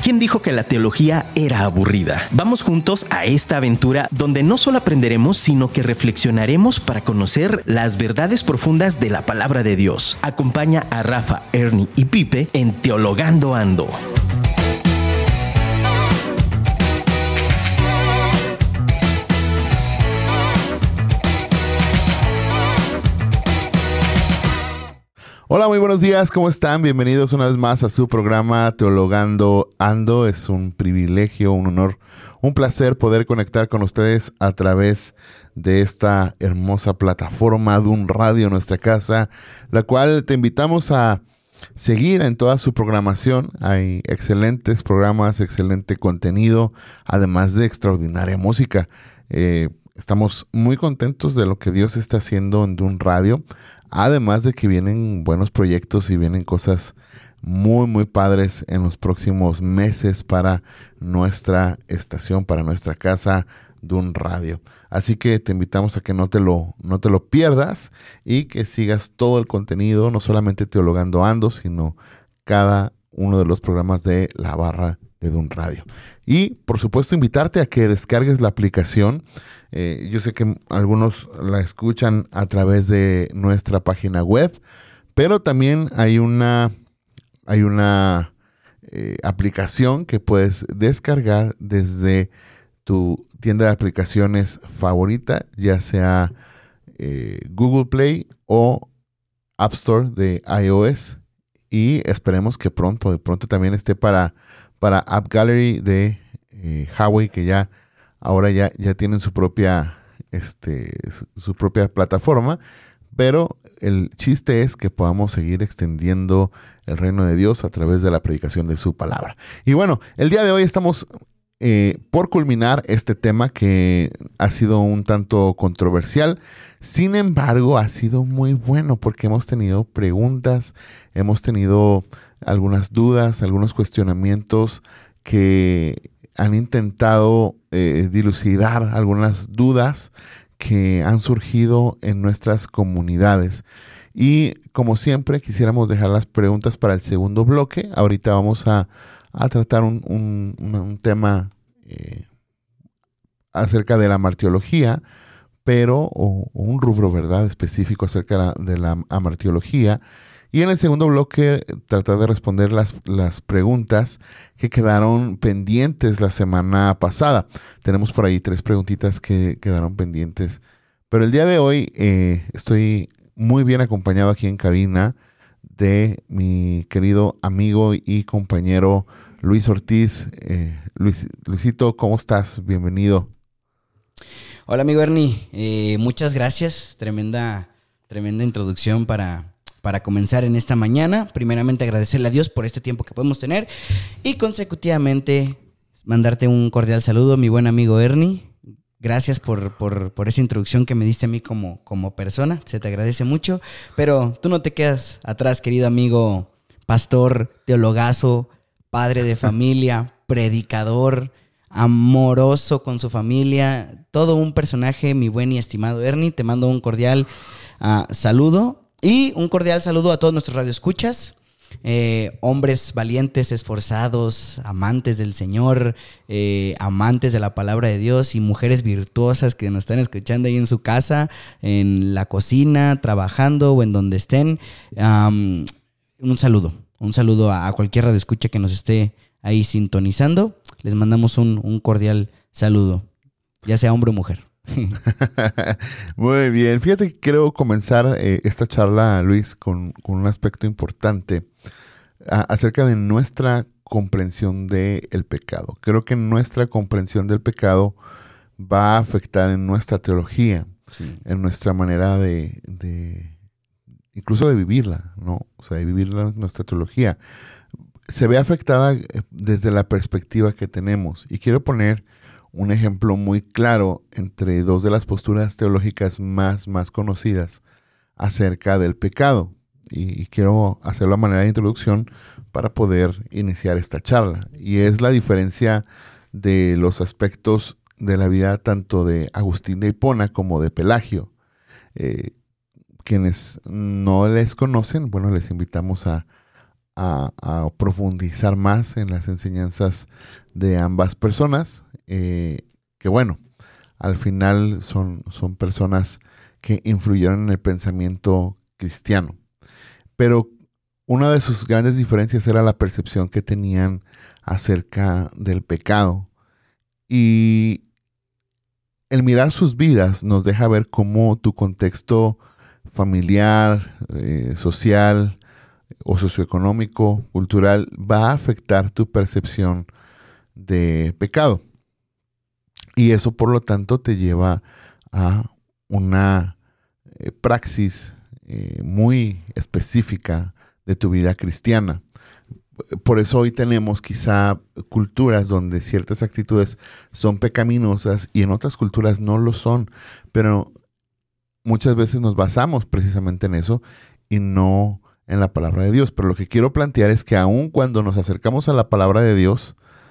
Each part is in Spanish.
¿Quién dijo que la teología era aburrida? Vamos juntos a esta aventura donde no solo aprenderemos, sino que reflexionaremos para conocer las verdades profundas de la palabra de Dios. Acompaña a Rafa, Ernie y Pipe en Teologando Ando. Hola, muy buenos días, ¿cómo están? Bienvenidos una vez más a su programa Teologando Ando. Es un privilegio, un honor, un placer poder conectar con ustedes a través de esta hermosa plataforma de un radio, nuestra casa, la cual te invitamos a seguir en toda su programación. Hay excelentes programas, excelente contenido, además de extraordinaria música. Estamos muy contentos de lo que Dios está haciendo en Dun Radio. Además de que vienen buenos proyectos y vienen cosas muy, muy padres en los próximos meses para nuestra estación, para nuestra casa Dun Radio. Así que te invitamos a que no te lo pierdas y que sigas todo el contenido, no solamente Teologando Ando, sino cada uno de los programas de la barra de Dun Radio. Y, por supuesto, invitarte a que descargues la aplicación. Yo sé que algunos la escuchan a través de nuestra página web, pero también hay una aplicación que puedes descargar desde tu tienda de aplicaciones favorita, ya sea Google Play o App Store de iOS. Y esperemos que pronto también esté para App Gallery de Huawei, que ahora ya tienen su propia plataforma, pero el chiste es que podamos seguir extendiendo el reino de Dios a través de la predicación de su palabra. Y bueno, el día de hoy estamos por culminar este tema que ha sido un tanto controversial. Sin embargo, ha sido muy bueno porque hemos tenido preguntas, hemos tenido algunas dudas, algunos cuestionamientos que han intentado dilucidar algunas dudas que han surgido en nuestras comunidades. Y como siempre, quisiéramos dejar las preguntas para el segundo bloque. Ahorita vamos a tratar un tema acerca de la martiología, o un rubro, ¿verdad?, específico acerca de la amartiología. Y en el segundo bloque tratar de responder las preguntas que quedaron pendientes la semana pasada. Tenemos por ahí 3 preguntitas que quedaron pendientes. Pero el día de hoy estoy muy bien acompañado aquí en cabina de mi querido amigo y compañero Luis Ortiz. Luisito, ¿cómo estás? Bienvenido. Hola, amigo Ernie. Muchas gracias. Tremenda introducción para comenzar en esta mañana. Primeramente, agradecerle a Dios por este tiempo que podemos tener y consecutivamente mandarte un cordial saludo, mi buen amigo Ernie. Gracias por esa introducción que me diste a mí como persona. Se te agradece mucho, pero tú no te quedas atrás, querido amigo pastor, teologazo, padre de familia, predicador, amoroso con su familia, todo un personaje, mi buen y estimado Ernie. Te mando un cordial saludo. Y un cordial saludo a todos nuestros radioescuchas, hombres valientes, esforzados, amantes del Señor, amantes de la palabra de Dios y mujeres virtuosas que nos están escuchando ahí en su casa, en la cocina, trabajando o en donde estén. Un saludo a cualquier radioescucha que nos esté ahí sintonizando. Les mandamos un cordial saludo, ya sea hombre o mujer. Muy bien, fíjate que quiero comenzar esta charla, Luis, con un aspecto importante acerca de nuestra comprensión del pecado. Creo que nuestra comprensión del pecado va a afectar en nuestra teología, sí, en nuestra manera de incluso de vivirla, ¿no? O sea, de vivir nuestra teología. Se ve afectada desde la perspectiva que tenemos. Y quiero poner un ejemplo muy claro entre 2 de las posturas teológicas más conocidas acerca del pecado. Y quiero hacerlo a manera de introducción para poder iniciar esta charla. Y es la diferencia de los aspectos de la vida tanto de Agustín de Hipona como de Pelagio. Quienes no les conocen, bueno, les invitamos a a profundizar más en las enseñanzas de ambas personas, que bueno, al final son personas que influyeron en el pensamiento cristiano. Pero una de sus grandes diferencias era la percepción que tenían acerca del pecado. Y el mirar sus vidas nos deja ver cómo tu contexto familiar, social o socioeconómico, cultural, va a afectar tu percepción de pecado. Y eso, por lo tanto, te lleva a una praxis muy específica de tu vida cristiana. Por eso hoy tenemos quizá culturas donde ciertas actitudes son pecaminosas y en otras culturas no lo son, pero muchas veces nos basamos precisamente en eso y no en la palabra de Dios. Pero lo que quiero plantear es que aun cuando nos acercamos a la palabra de Dios,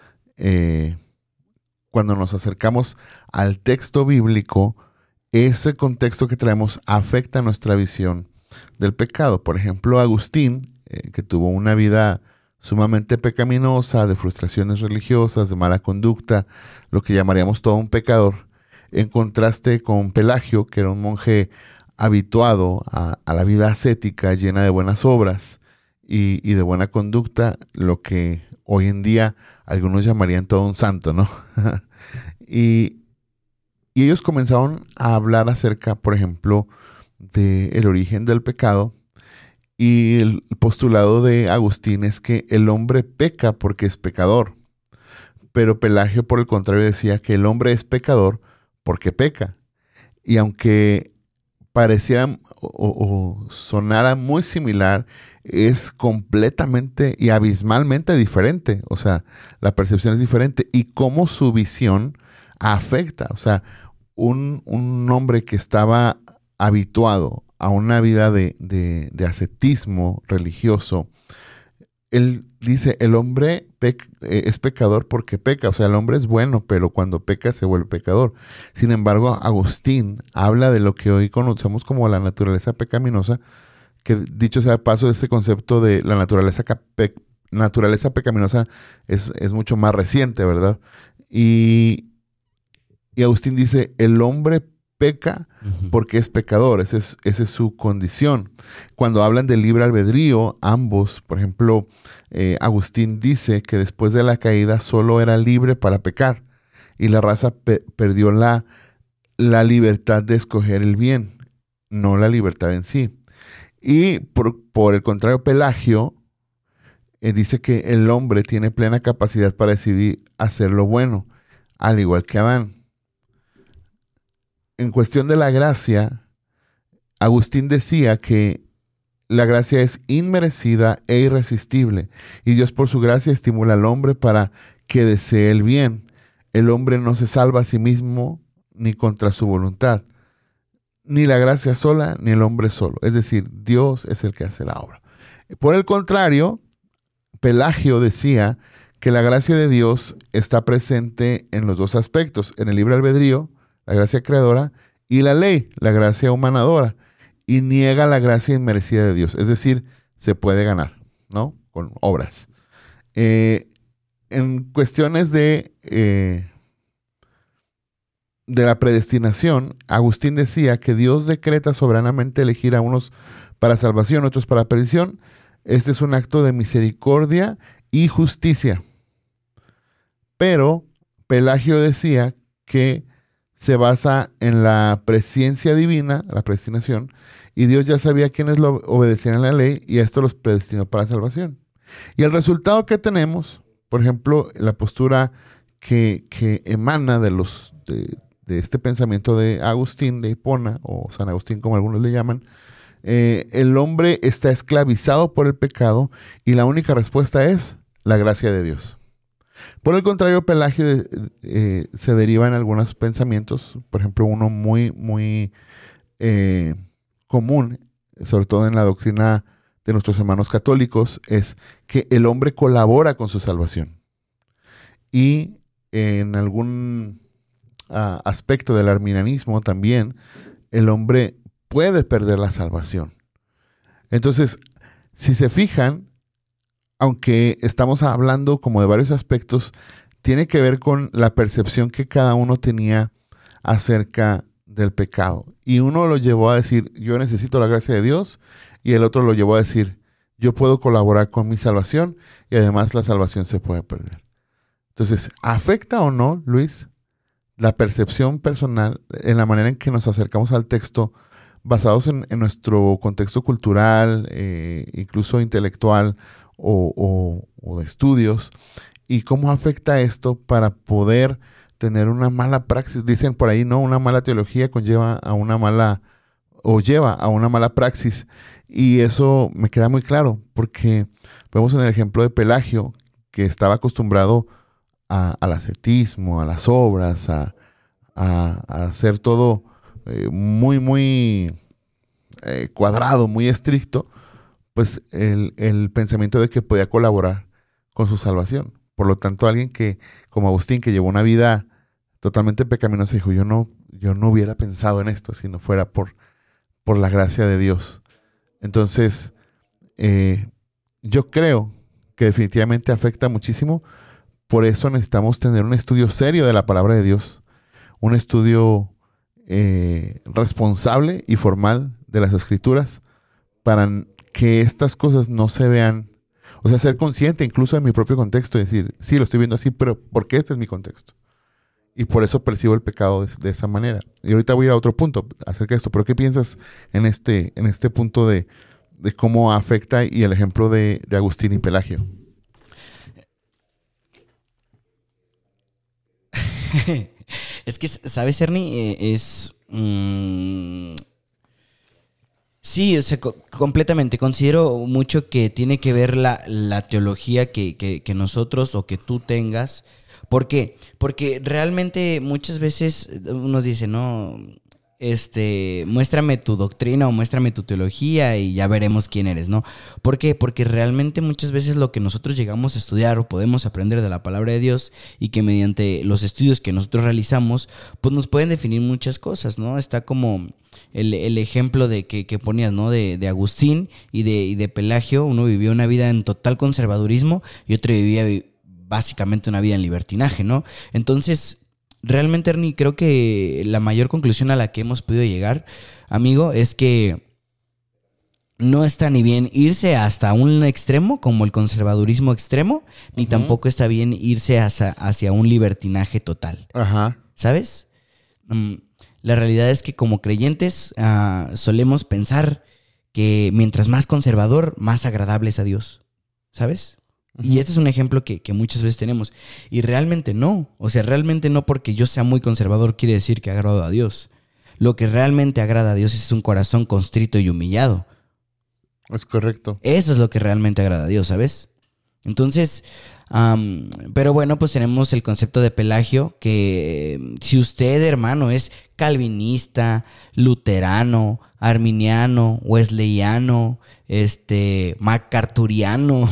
cuando nos acercamos al texto bíblico, ese contexto que traemos afecta nuestra visión del pecado. Por ejemplo, Agustín, que tuvo una vida sumamente pecaminosa, de frustraciones religiosas, de mala conducta, lo que llamaríamos todo un pecador, en contraste con Pelagio, que era un monje habituado a la vida ascética, llena de buenas obras y de buena conducta, lo que hoy en día algunos llamarían todo un santo, ¿no? y ellos comenzaron a hablar acerca, por ejemplo, del origen del pecado. Y el postulado de Agustín es que el hombre peca porque es pecador. Pero Pelagio, por el contrario, decía que el hombre es pecador porque peca. Y aunque pareciera o sonara muy similar, es completamente y abismalmente diferente. O sea, la percepción es diferente. Y cómo su visión afecta. O sea, un hombre que estaba habituado a una vida de ascetismo religioso, él dice, el hombre es pecador porque peca. O sea, el hombre es bueno, pero cuando peca se vuelve pecador. Sin embargo, Agustín habla de lo que hoy conocemos como la naturaleza pecaminosa, que dicho sea de paso, ese concepto de la naturaleza pecaminosa es mucho más reciente, ¿verdad? Y Agustín dice, el hombre peca porque es pecador, esa es su condición. Cuando hablan del libre albedrío, ambos, por ejemplo, Agustín dice que después de la caída solo era libre para pecar y la raza perdió la libertad de escoger el bien, no la libertad en sí. Y por el contrario, Pelagio dice que el hombre tiene plena capacidad para decidir hacer lo bueno, al igual que Adán. En cuestión de la gracia, Agustín decía que la gracia es inmerecida e irresistible, y Dios por su gracia estimula al hombre para que desee el bien. El hombre no se salva a sí mismo ni contra su voluntad, ni la gracia sola, ni el hombre solo. Es decir, Dios es el que hace la obra. Por el contrario, Pelagio decía que la gracia de Dios está presente en los dos aspectos, en el libre albedrío, la gracia creadora, y la ley, la gracia humanadora, y niega la gracia inmerecida de Dios. Es decir, se puede ganar, ¿no? Con obras. En cuestiones de la predestinación, Agustín decía que Dios decreta soberanamente elegir a unos para salvación, otros para perdición. Este es un acto de misericordia y justicia. Pero Pelagio decía que se basa en la presciencia divina, la predestinación, y Dios ya sabía quiénes lo obedecían a la ley y a esto los predestinó para salvación. Y el resultado que tenemos, por ejemplo, la postura que emana de este pensamiento de Agustín de Hipona, o San Agustín como algunos le llaman, el hombre está esclavizado por el pecado y la única respuesta es la gracia de Dios. Por el contrario, Pelagio se deriva en algunos pensamientos, por ejemplo, uno muy, muy común, sobre todo en la doctrina de nuestros hermanos católicos, es que el hombre colabora con su salvación. Y en algún aspecto del arminianismo también, el hombre puede perder la salvación. Entonces, si se fijan, aunque estamos hablando como de varios aspectos, tiene que ver con la percepción que cada uno tenía acerca del pecado. Y uno lo llevó a decir, yo necesito la gracia de Dios, y el otro lo llevó a decir, yo puedo colaborar con mi salvación y además la salvación se puede perder. Entonces, ¿afecta o no, Luis, la percepción personal en la manera en que nos acercamos al texto basados en nuestro contexto cultural, incluso intelectual o de estudios? ¿Y cómo afecta esto para poder tener una mala praxis? Dicen por ahí, ¿no? Una mala teología lleva a una mala praxis. Y eso me queda muy claro, porque vemos en el ejemplo de Pelagio, que estaba acostumbrado al ascetismo, a las obras, a hacer todo muy cuadrado, muy estricto, pues el pensamiento de que podía colaborar con su salvación. Por lo tanto, alguien que, como Agustín, que llevó una vida totalmente pecaminosa, dijo, yo no hubiera pensado en esto si no fuera por la gracia de Dios. Entonces, yo creo que definitivamente afecta muchísimo. Por eso necesitamos tener un estudio serio de la palabra de Dios, un estudio responsable y formal de las Escrituras, para que estas cosas no se vean, o sea, ser consciente incluso de mi propio contexto y decir, sí, lo estoy viendo así, pero ¿por qué este es mi contexto? Y por eso percibo el pecado de esa manera. Y ahorita voy a ir a otro punto acerca de esto. Pero ¿qué piensas en este punto de cómo afecta y el ejemplo de Agustín y Pelagio? Es que, ¿sabes, Ernie? Sí, o sea, completamente. Considero mucho que tiene que ver la teología que nosotros o que tú tengas. ¿Por qué? Porque realmente muchas veces uno dice, no, muéstrame tu doctrina o muéstrame tu teología y ya veremos quién eres, ¿no? ¿Por qué? Porque realmente muchas veces lo que nosotros llegamos a estudiar o podemos aprender de la palabra de Dios y que mediante los estudios que nosotros realizamos, pues nos pueden definir muchas cosas, ¿no? Está como el ejemplo de que ponías, ¿no? De Agustín y de Pelagio. Uno vivió una vida en total conservadurismo y otro vivía básicamente una vida en libertinaje, ¿no? Entonces, realmente, Ernie, creo que la mayor conclusión a la que hemos podido llegar, amigo, es que no está ni bien irse hasta un extremo, como el conservadurismo extremo, ni tampoco está bien irse hacia un libertinaje total. Ajá. ¿Sabes? La realidad es que como creyentes solemos pensar que mientras más conservador, más agradable es a Dios. ¿Sabes? Y este es un ejemplo que muchas veces tenemos. Y realmente no. O sea, realmente no porque yo sea muy conservador quiere decir que agrado a Dios. Lo que realmente agrada a Dios es un corazón constrito y humillado. Es correcto. Eso es lo que realmente agrada a Dios, ¿sabes? Entonces, pero bueno, pues tenemos el concepto de Pelagio, que si usted, hermano, es calvinista, luterano, arminiano, wesleyano, macarturiano,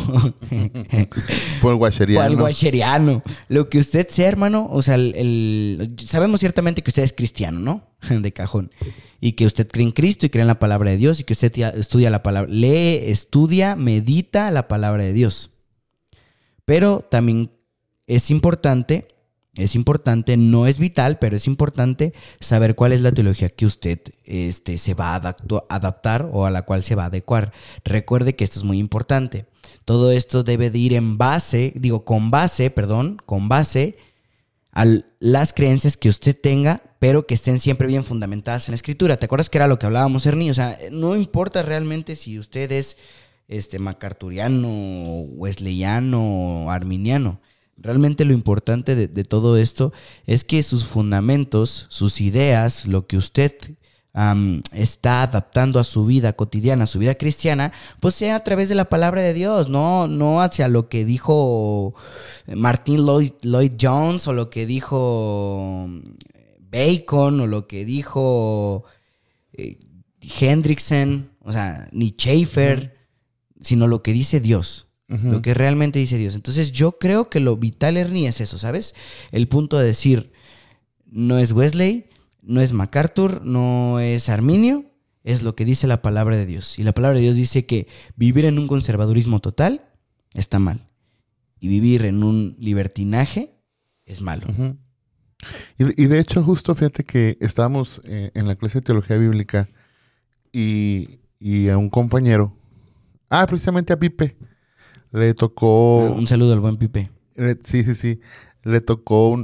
guacheriano, lo que usted sea, hermano, o sea, sabemos ciertamente que usted es cristiano, ¿no? De cajón. Y que usted cree en Cristo y cree en la palabra de Dios y que usted estudia la palabra, lee, estudia, medita la palabra de Dios. Pero también es importante, no es vital, pero es importante saber cuál es la teología que usted se va a adaptar o a la cual se va a adecuar. Recuerde que esto es muy importante. Todo esto debe de ir con base a las creencias que usted tenga, pero que estén siempre bien fundamentadas en la Escritura. ¿Te acuerdas que era lo que hablábamos, Ernie? O sea, no importa realmente si usted es macarturiano, wesleyano, arminiano. Realmente lo importante de todo esto es que sus fundamentos, sus ideas, lo que usted está adaptando a su vida cotidiana, a su vida cristiana, pues sea a través de la palabra de Dios, no hacia lo que dijo Martin Lloyd Jones o lo que dijo Bacon o lo que dijo Hendrickson, o sea, ni Schaeffer, sino lo que dice Dios. Lo que realmente dice Dios. Entonces yo creo que lo vital, Ernie, es eso, ¿sabes? El punto de decir, no es Wesley, no es MacArthur, no es Arminio, es lo que dice la palabra de Dios. Y la palabra de Dios dice que vivir en un conservadurismo total está mal. Y vivir en un libertinaje es malo. Uh-huh. Y de hecho, justo fíjate que estábamos en la clase de teología bíblica y a un compañero, precisamente a Pipe, le tocó... Un saludo al buen Pipe. Sí. Le tocó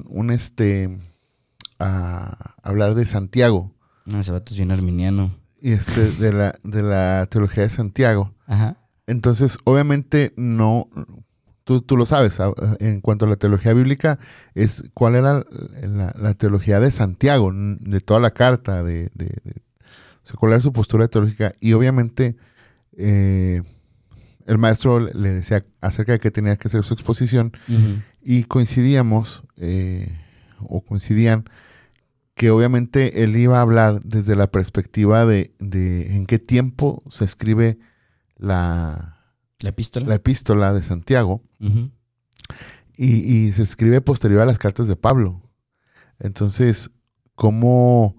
hablar de Santiago. Ese vato es bien arminiano. Y de la teología de Santiago. Ajá. Entonces, obviamente, no... Tú lo sabes, en cuanto a la teología bíblica, es cuál era la teología de Santiago, de toda la carta, o sea, cuál era su postura teológica. Y obviamente, el maestro le decía acerca de que tenía que hacer su exposición, uh-huh. Y coincidían que obviamente él iba a hablar desde la perspectiva de en qué tiempo se escribe la epístola de Santiago, uh-huh. y se escribe posterior a las cartas de Pablo. Entonces, cómo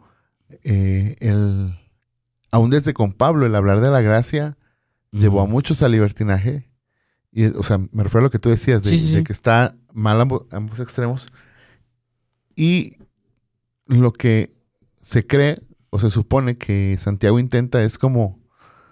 aún desde con Pablo, el hablar de la gracia, uh-huh. llevó a muchos al libertinaje. Y, o sea, me refiero a lo que tú decías, de que está mal ambos extremos. Y lo que se cree o se supone que Santiago intenta es como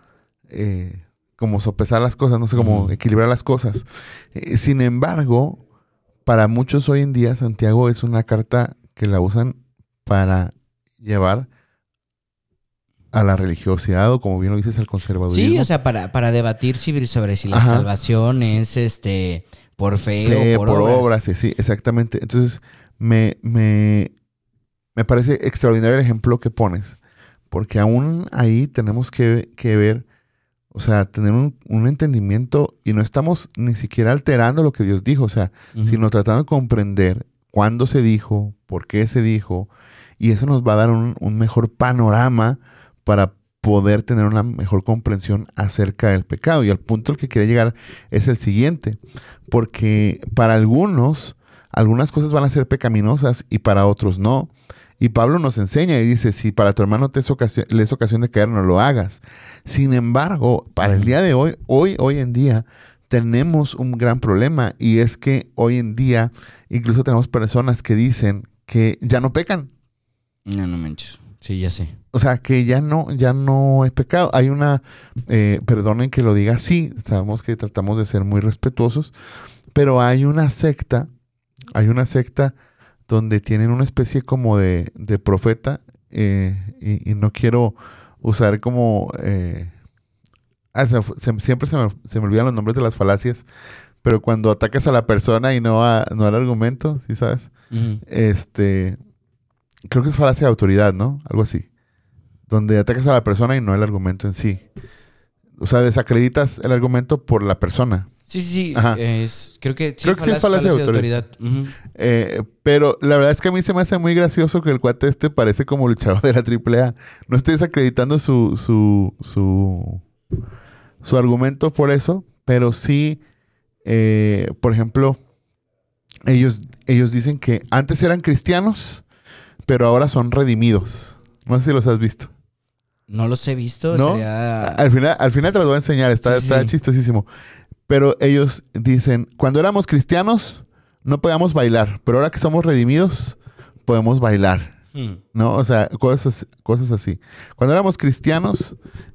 sopesar las cosas, no sé, como equilibrar las cosas. Sin embargo, para muchos hoy en día, Santiago es una carta que la usan para llevar a la religiosidad, o como bien lo dices, al conservadurismo. Sí, o sea, para debatir sobre si la Ajá. salvación es por fe o por obras. Sí, exactamente. Entonces, me parece extraordinario el ejemplo que pones, porque aún ahí tenemos que ver, o sea, tener un entendimiento, y no estamos ni siquiera alterando lo que Dios dijo, o sea, uh-huh. sino tratando de comprender cuándo se dijo, por qué se dijo, y eso nos va a dar un mejor panorama para poder tener una mejor comprensión acerca del pecado. Y al punto al que quiere llegar es el siguiente, porque para algunas cosas van a ser pecaminosas y para otros no. Y Pablo nos enseña y dice, si para tu hermano le es ocasión de caer, no lo hagas. Sin embargo, para el día de hoy en día, tenemos un gran problema, y es que hoy en día incluso tenemos personas que dicen que ya no pecan. No manches. Sí, ya sé. O sea, que ya no es pecado. Hay perdonen que lo diga así, sabemos que tratamos de ser muy respetuosos, pero hay una secta donde tienen una especie como de profeta, y no quiero usar como... siempre se me olvidan los nombres de las falacias, pero cuando atacas a la persona y no al argumento, ¿sí sabes? Uh-huh. Creo que es falacia de autoridad, ¿no? Algo así. Donde atacas a la persona y no el argumento en sí. O sea, desacreditas el argumento por la persona. Sí. Creo que sí es falacia de autoridad. Uh-huh. Pero la verdad es que a mí se me hace muy gracioso que el cuate parece como luchador de la AAA. No estoy desacreditando su argumento por eso, pero sí, por ejemplo, ellos dicen que antes eran cristianos, pero ahora son redimidos. No sé si los has visto. No los he visto. ¿No? Al final te los voy a enseñar. Está chistosísimo. Pero ellos dicen, cuando éramos cristianos no podíamos bailar, pero ahora que somos redimidos podemos bailar. ¿No? O sea, cosas así. Cuando éramos cristianos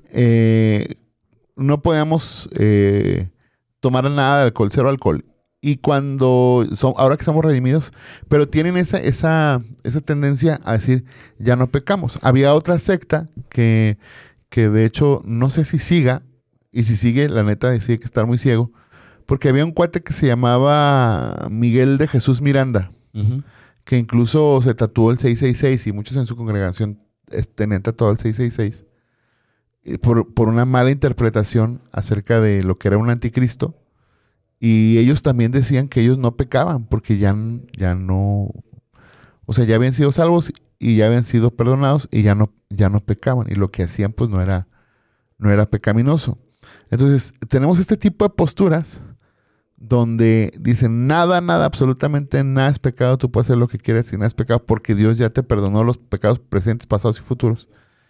no podíamos tomar nada de alcohol, cero alcohol. Y ahora que somos redimidos, pero tienen esa tendencia a decir, ya no pecamos. Había otra secta que de hecho no sé si siga, y si sigue, la neta decide que estar muy ciego, porque había un cuate que se llamaba Miguel de Jesús Miranda, uh-huh. que incluso se tatuó el 666, y muchos en su congregación tenían tatuado el 666, por una mala interpretación acerca de lo que era un anticristo. Y ellos también decían que ellos no pecaban porque ya no, o sea, ya habían sido salvos y ya habían sido perdonados y ya no pecaban. Y lo que hacían pues no era pecaminoso. Entonces, tenemos este tipo de posturas donde dicen nada, absolutamente nada es pecado. Tú puedes hacer lo que quieras y nada es pecado porque Dios ya te perdonó los pecados presentes, pasados y futuros.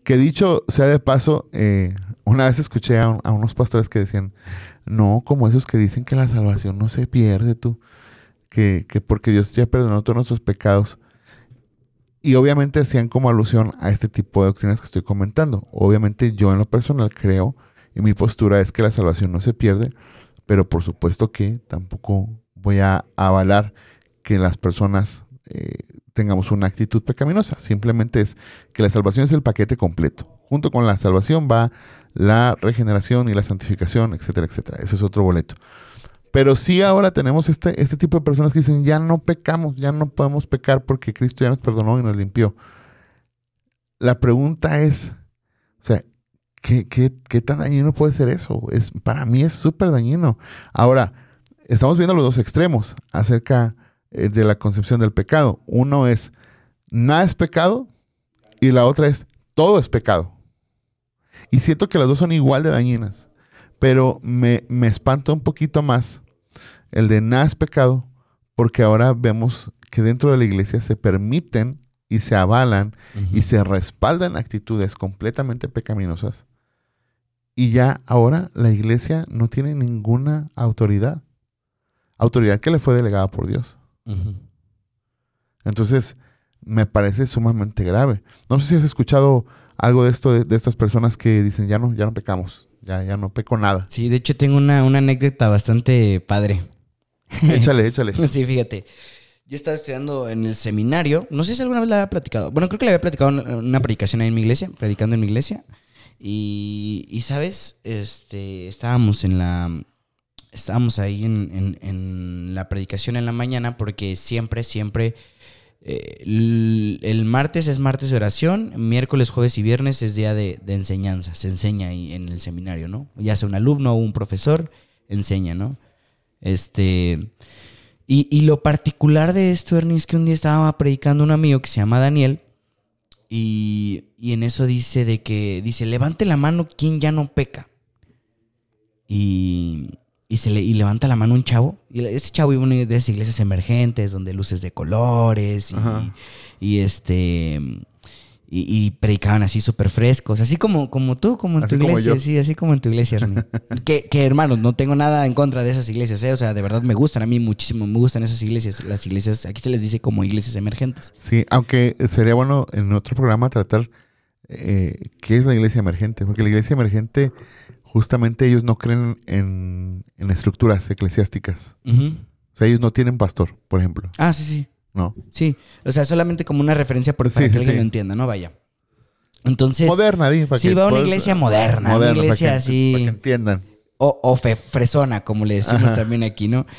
Que dicho sea de paso, una vez escuché a unos pastores que decían, no, como esos que dicen que la salvación no se pierde, tú, que porque Dios ya perdonó todos nuestros pecados. Y obviamente hacían como alusión a este tipo de doctrinas que estoy comentando. Obviamente yo en lo personal creo, y mi postura es que la salvación no se pierde, pero por supuesto que tampoco voy a avalar que las personas tengamos una actitud pecaminosa. Simplemente es que la salvación es el paquete completo. Junto con la salvación va la regeneración y la santificación, etcétera, etcétera. Ese es otro boleto. Pero sí ahora tenemos este tipo de personas que dicen, ya no pecamos, ya no podemos pecar porque Cristo ya nos perdonó y nos limpió. La pregunta es, o sea, ¿qué tan dañino puede ser eso? Para mí es súper dañino. Ahora, estamos viendo los dos extremos acerca de la concepción del pecado. Uno es, nada es pecado, y la otra es, todo es pecado. Y siento que las dos son igual de dañinas, pero me espanta un poquito más el de nada es pecado, porque ahora vemos que dentro de la iglesia se permiten y se avalan y se respaldan actitudes completamente pecaminosas. Y ya ahora la iglesia no tiene ninguna autoridad. Autoridad que le fue delegada por Dios. Entonces, me parece sumamente grave. No sé si has escuchado algo de esto, de estas personas que dicen, ya no pecamos, ya no peco nada. Sí, de hecho tengo una anécdota bastante padre. Échale. Sí, fíjate. Yo estaba estudiando en el seminario. No sé si alguna vez la había platicado. Bueno, creo que la había platicado en una predicación ahí en mi iglesia. Predicando en mi iglesia. Y ¿sabes? Estábamos ahí en la predicación en la mañana. Porque siempre el martes es martes de oración. Miércoles, jueves y viernes es día de enseñanza. Se enseña ahí en el seminario, ¿no? Ya sea un alumno o un profesor, enseña, ¿no? Y lo particular de esto, Ernie, es que un día estaba predicando un amigo que se llama Daniel y en eso dice levante la mano quien ya no peca. Y levanta la mano un chavo. Y ese chavo iba a una de esas iglesias emergentes donde luces de colores y predicaban así súper frescos, así como tú, como en así tu iglesia, como sí, así como en tu iglesia, Ernie. que hermanos, no tengo nada en contra de esas iglesias, o sea, de verdad me gustan, a mí muchísimo me gustan esas iglesias, las iglesias, aquí se les dice como iglesias emergentes. Sí, aunque sería bueno en otro programa tratar qué es la iglesia emergente, porque la iglesia emergente, justamente ellos no creen en estructuras eclesiásticas. O sea, ellos no tienen pastor, por ejemplo. Ah, sí. No. Sí, o sea, solamente como una referencia para que alguien lo entienda, ¿no? Vaya. Entonces... Moderna, sí, va a una iglesia moderna, una iglesia así... Para que entiendan. O fresona, como le decimos también aquí, ¿no?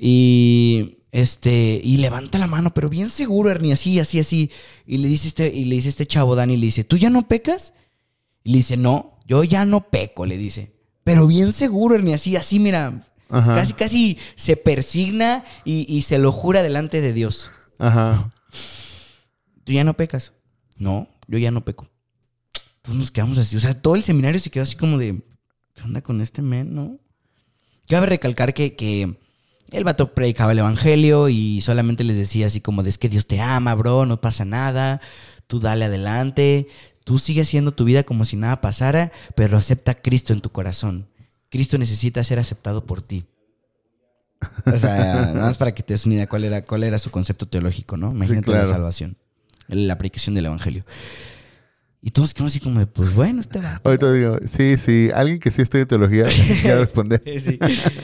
Y levanta la mano, pero bien seguro, Ernie, así. Y le dice este chavo, Dani, le dice, ¿tú ya no pecas? Y le dice, no, yo ya no peco, le dice. Pero bien seguro, Ernie, así, mira... Ajá. Casi se persigna y se lo jura delante de Dios. Ajá. ¿Tú ya no pecas? No, yo ya no peco. Entonces nos quedamos así. O sea, todo el seminario se quedó así como de... ¿Qué onda con este men, no? Cabe recalcar que el vato predicaba el evangelio y solamente les decía así como de... Es que Dios te ama, bro, no pasa nada. Tú dale adelante. Tú sigue haciendo tu vida como si nada pasara, pero acepta a Cristo en tu corazón. Cristo necesita ser aceptado por ti. O sea, nada más para que te des una idea cuál era su concepto teológico, ¿no? Imagínate, sí, claro. La salvación, la predicación del evangelio. Y todos quedamos así como de, pues bueno, va. Ahorita digo, sí, alguien que sí estudia teología quiere responder. Sí.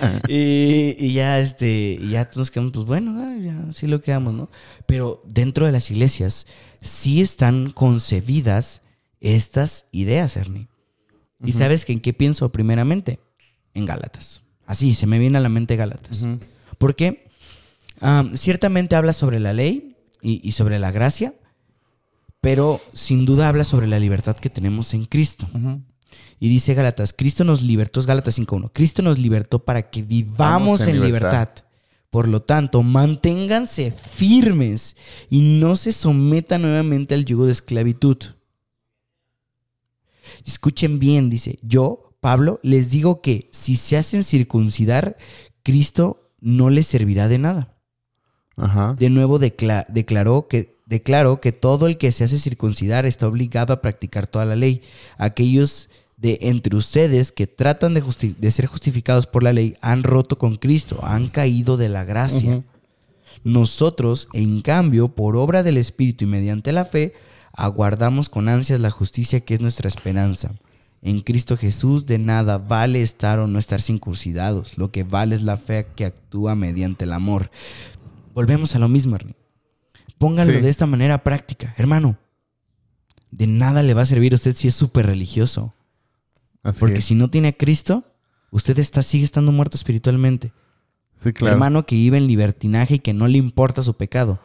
Y ya todos quedamos, pues bueno, ya sí lo quedamos, ¿no? Pero dentro de las iglesias sí están concebidas estas ideas, Ernie. ¿Y sabes en qué pienso primeramente? En Gálatas. Así, se me viene a la mente Gálatas. Porque ciertamente habla sobre la ley y sobre la gracia, pero sin duda habla sobre la libertad que tenemos en Cristo. Y dice Gálatas, Cristo nos libertó, es Gálatas 5.1, Cristo nos libertó para que vivamos en libertad. Por lo tanto, manténganse firmes y no se sometan nuevamente al yugo de esclavitud. Escuchen bien, dice, yo, Pablo, les digo que si se hacen circuncidar, Cristo no les servirá de nada. Ajá. De nuevo declaró que declaro que todo el que se hace circuncidar está obligado a practicar toda la ley. Aquellos de entre ustedes que tratan de ser justificados por la ley han roto con Cristo, han caído de la gracia. Ujú. Nosotros, en cambio, por obra del Espíritu y mediante la fe, aguardamos con ansias la justicia que es nuestra esperanza. En Cristo Jesús de nada vale estar o no estar circuncidados. Lo que vale es la fe que actúa mediante el amor. Volvemos a lo mismo, Ernie. Póngalo Sí. de esta manera práctica. Hermano, de nada le va a servir a usted si es súper religioso. Así Porque es. si no tiene a Cristo, usted sigue estando muerto espiritualmente. Sí, claro. Hermano que vive en libertinaje y que no le importa su pecado.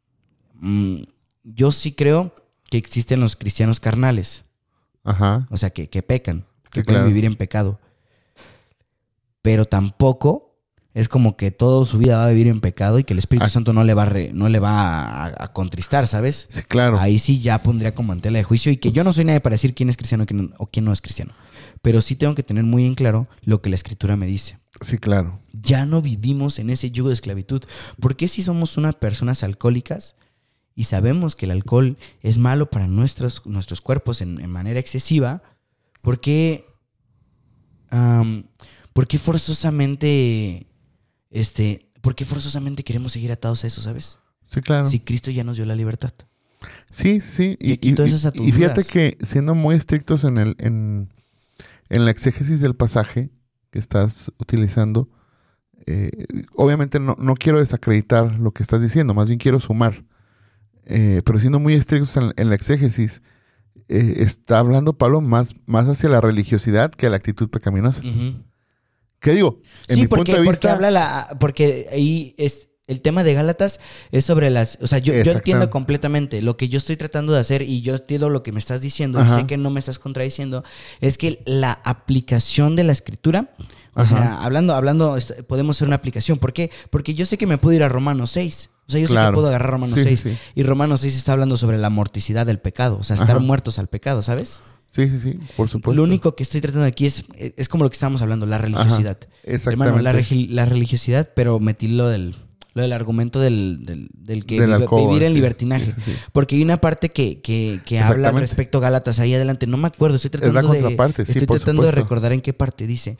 Yo sí creo que existen los cristianos carnales. Ajá. O sea, que pecan, que Sí, pueden claro. vivir en pecado. Pero tampoco es como que toda su vida va a vivir en pecado y que el Espíritu Santo no le va a contristar, ¿sabes? Sí, claro. Ahí sí ya pondría como en tela de juicio y que yo no soy nadie para decir quién es cristiano o quién no es cristiano. Pero sí tengo que tener muy en claro lo que la Escritura me dice. Sí, claro. Ya no vivimos en ese yugo de esclavitud. ¿Por qué si somos unas personas alcohólicas y sabemos que el alcohol es malo para nuestros cuerpos en manera excesiva? ¿Por qué forzosamente queremos seguir atados a eso, sabes? Sí, claro. Si Cristo ya nos dio la libertad. Sí, sí. Ya quitó esas Y fíjate ataduras. que siendo muy estrictos en la exégesis del pasaje que estás utilizando, obviamente no quiero desacreditar lo que estás diciendo, más bien quiero sumar. Pero siendo muy estrictos en la exégesis, está hablando Pablo más hacia la religiosidad que a la actitud pecaminosa. ¿Qué digo? En Sí, mi porque, punto de porque vista, porque ahí es el tema de Gálatas es sobre las, o sea, yo entiendo Exactamente. completamente lo que yo estoy tratando de hacer y yo entiendo lo que me estás diciendo y Ajá. sé que no me estás contradiciendo, es que la aplicación de la escritura, o Ajá. sea, hablando podemos hacer una aplicación. ¿Por qué? Porque yo sé que me puedo ir a Romanos 6. O sea, yo sé Claro. que puedo agarrar Romanos Sí, 6 sí. y Romanos 6 está hablando sobre la morticidad del pecado, o sea, estar Ajá. muertos al pecado, ¿sabes? sí, por supuesto. Lo único que estoy tratando aquí es como lo que estábamos hablando, la religiosidad. Exactamente. Hermano, la religiosidad, pero metí lo del argumento del que Del alcohol, vivir en sí. libertinaje. Sí. Porque hay una parte que habla Exactamente. respecto a Gálatas ahí adelante. No me acuerdo, estoy tratando contraparte, sí, estoy por tratando de supuesto. recordar en qué parte dice,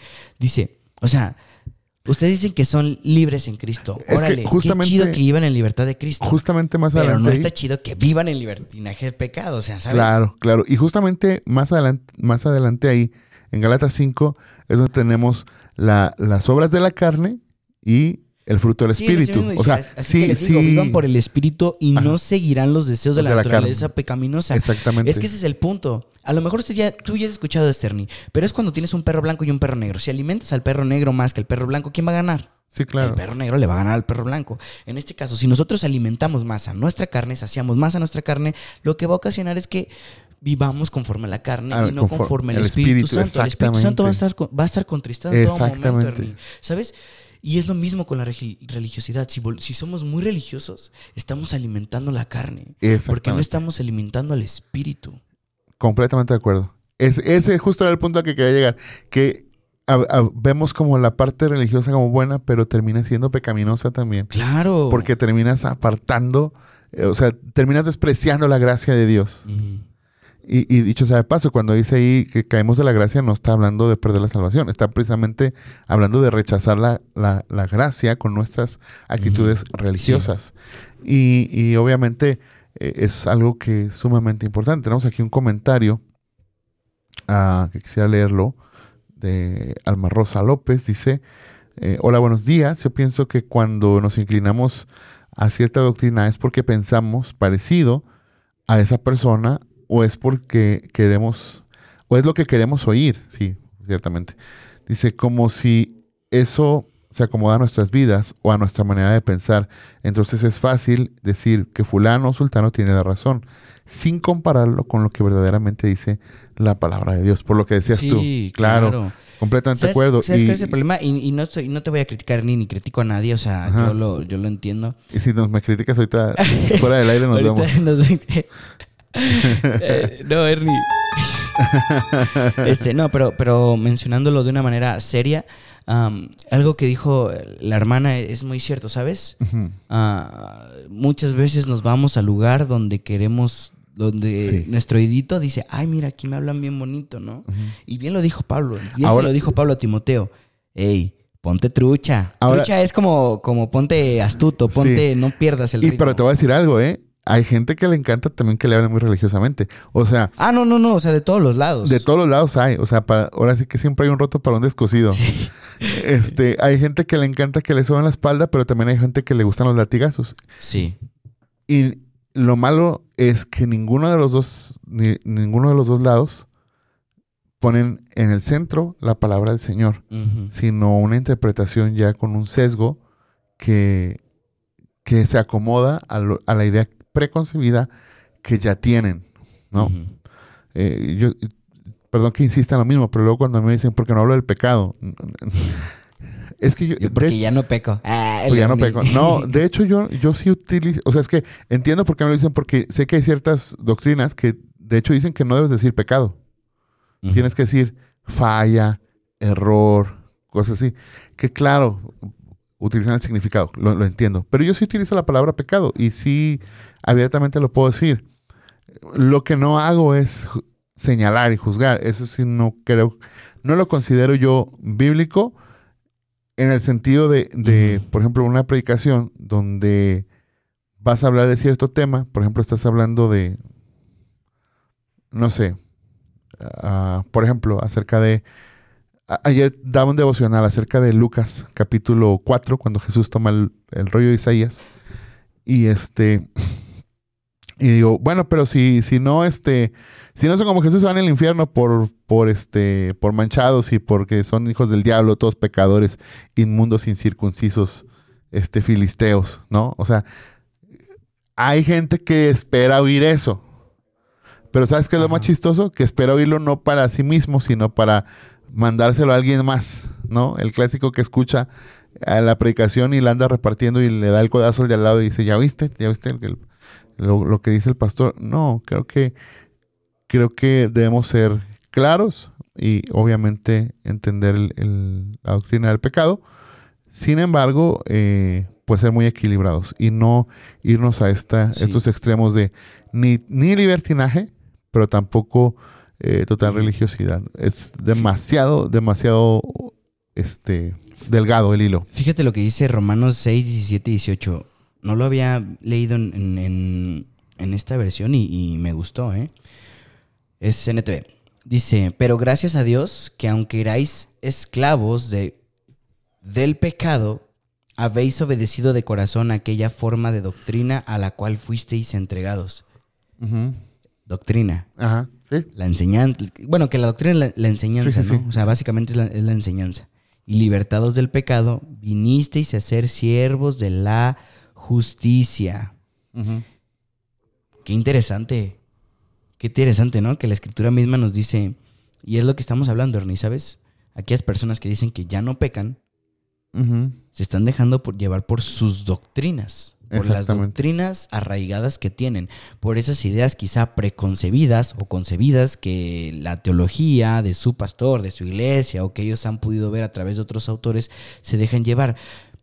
o sea, ustedes dicen que son libres en Cristo. Es que Órale, justamente- qué chido que vivan en libertad de Cristo. Justamente más Pero adelante. no ahí- está chido que vivan en libertinaje de pecado, o sea, ¿sabes? Claro. Y justamente más adelante ahí, en Gálatas 5, es donde tenemos las obras de la carne y el fruto del Sí, espíritu. mismo O sea, dice, así que les digo, vivan por el espíritu y Ajá. no seguirán los deseos de la De la carne. naturaleza pecaminosa. Exactamente. Es que ese es el punto. A lo mejor tú ya has escuchado esto, Ernie, pero es cuando tienes un perro blanco y un perro negro. Si alimentas al perro negro más que al perro blanco, ¿quién va a ganar? Sí, claro. El perro negro le va a ganar al perro blanco. En este caso, si nosotros alimentamos más a nuestra carne, saciamos más a nuestra carne, lo que va a ocasionar es que vivamos conforme a la carne y no conforme al el Espíritu Espíritu, Santo. El Espíritu Santo va exactamente. a estar contristado en todo momento, Exactamente. Ernie. ¿Sabes? Y es lo mismo con la religiosidad. Si somos muy religiosos, estamos alimentando la carne. Porque no Exactamente. estamos alimentando al Espíritu. Completamente de acuerdo. Ese justo era el punto al que quería llegar. Que vemos como la parte religiosa como buena, pero termina siendo pecaminosa también. Claro. Porque terminas apartando, o sea, terminas despreciando la gracia de Dios. Ujú. Y dicho sea de paso, cuando dice ahí que caemos de la gracia, no está hablando de perder la salvación. Está precisamente hablando de rechazar la gracia con nuestras actitudes religiosas. Y obviamente es algo que es sumamente importante. Tenemos aquí un comentario que quisiera leerlo, de Alma Rosa López. Dice, hola, buenos días. Yo pienso que cuando nos inclinamos a cierta doctrina es porque pensamos parecido a esa persona o es porque queremos, o es lo que queremos oír. Sí, ciertamente. Dice, como si eso se acomoda a nuestras vidas o a nuestra manera de pensar. Entonces es fácil decir que fulano o sultano tiene la razón, sin compararlo con lo que verdaderamente dice la palabra de Dios. Por lo que decías tú. Claro. Completamente de acuerdo. ¿Sabes qué es el problema? Y no te voy a criticar ni critico a nadie. O sea, Ajá. yo lo entiendo. Y si me criticas ahorita fuera del aire nos Ahorita vemos. no, Ernie. No, pero mencionándolo de una manera seria, algo que dijo la hermana es muy cierto, ¿sabes? Ujú. Muchas veces nos vamos al lugar donde queremos, donde Sí. nuestro oídito dice, ay, mira, aquí me hablan bien bonito, ¿no? Ujú. Y bien lo dijo Pablo, bien Ahora- se lo dijo Pablo a Timoteo. Ey, ponte trucha. Ahora- Trucha es como ponte astuto, ponte, no pierdas el ritmo. Pero te voy a decir algo, ¿eh? Hay gente que le encanta también que le hablen muy religiosamente. O sea, Ah, no, o sea, de todos los lados. de todos los lados hay. O sea, ahora sí que siempre hay un roto para un descosido. Hay gente que le encanta que le suban la espalda, pero también hay gente que le gustan los latigazos. Sí. Y lo malo es que ninguno de los dos lados ponen en el centro la palabra del Señor, Ujú. sino una interpretación ya con un sesgo que se acomoda a la idea preconcebida que ya tienen, ¿no? Ujú. Perdón que insista en lo mismo, pero luego cuando me dicen, ¿por qué no hablo del pecado? Es que yo Porque ya no peco. Ah, pues ya no Ernie. peco. No, de hecho yo sí utilizo, o sea, es que entiendo por qué me lo dicen, porque sé que hay ciertas doctrinas que de hecho dicen que no debes decir pecado. Ujú. Tienes que decir falla, error, cosas así. Que claro, utilizan el significado, lo entiendo. Pero yo sí utilizo la palabra pecado y sí abiertamente lo puedo decir. Lo que no hago es señalar y juzgar. Eso sí no lo considero yo bíblico en el sentido de Ujú. por ejemplo, una predicación donde vas a hablar de cierto tema. Por ejemplo, estás hablando de, no sé, por ejemplo, acerca de... Ayer daba un devocional acerca de Lucas, capítulo 4, cuando Jesús toma el rollo de Isaías. Y y digo, bueno, pero si no son como Jesús, se van al infierno por manchados y porque son hijos del diablo, todos pecadores, inmundos, incircuncisos, filisteos, ¿no? O sea, hay gente que espera oír eso. Pero ¿sabes qué es lo más Ajá. chistoso? Que espera oírlo no para sí mismo, sino para mandárselo a alguien más, ¿no? El clásico que escucha a la predicación y la anda repartiendo y le da el codazo al de al lado y dice, ¿ya viste lo que dice el pastor? No, creo que debemos ser claros y obviamente entender la doctrina del pecado. Sin embargo, pues ser muy equilibrados y no irnos a Sí. estos extremos de ni libertinaje, pero tampoco total religiosidad. Es demasiado delgado el hilo. Fíjate lo que dice Romanos 6, 17 y 18. No lo había leído en esta versión y me gustó, ¿eh? Es NTV. Dice, pero gracias a Dios que aunque erais esclavos del pecado, habéis obedecido de corazón aquella forma de doctrina a la cual fuisteis entregados. Ujú. Doctrina. Ajá, sí. La enseñanza. Bueno, que la doctrina es la enseñanza, Sí, sí, ¿no? sí. O sea, básicamente es la enseñanza. Y libertados del pecado, vinisteis a ser siervos de la justicia. Ujú. Qué interesante. Qué interesante, ¿no? Que la escritura misma nos dice, y es lo que estamos hablando, Ernie, ¿sabes? Aquellas personas que dicen que ya no pecan, Ujú. se están dejando llevar por sus doctrinas, por las Exactamente. doctrinas arraigadas que tienen, por esas ideas quizá preconcebidas o concebidas que la teología de su pastor, de su iglesia o que ellos han podido ver a través de otros autores se dejan llevar.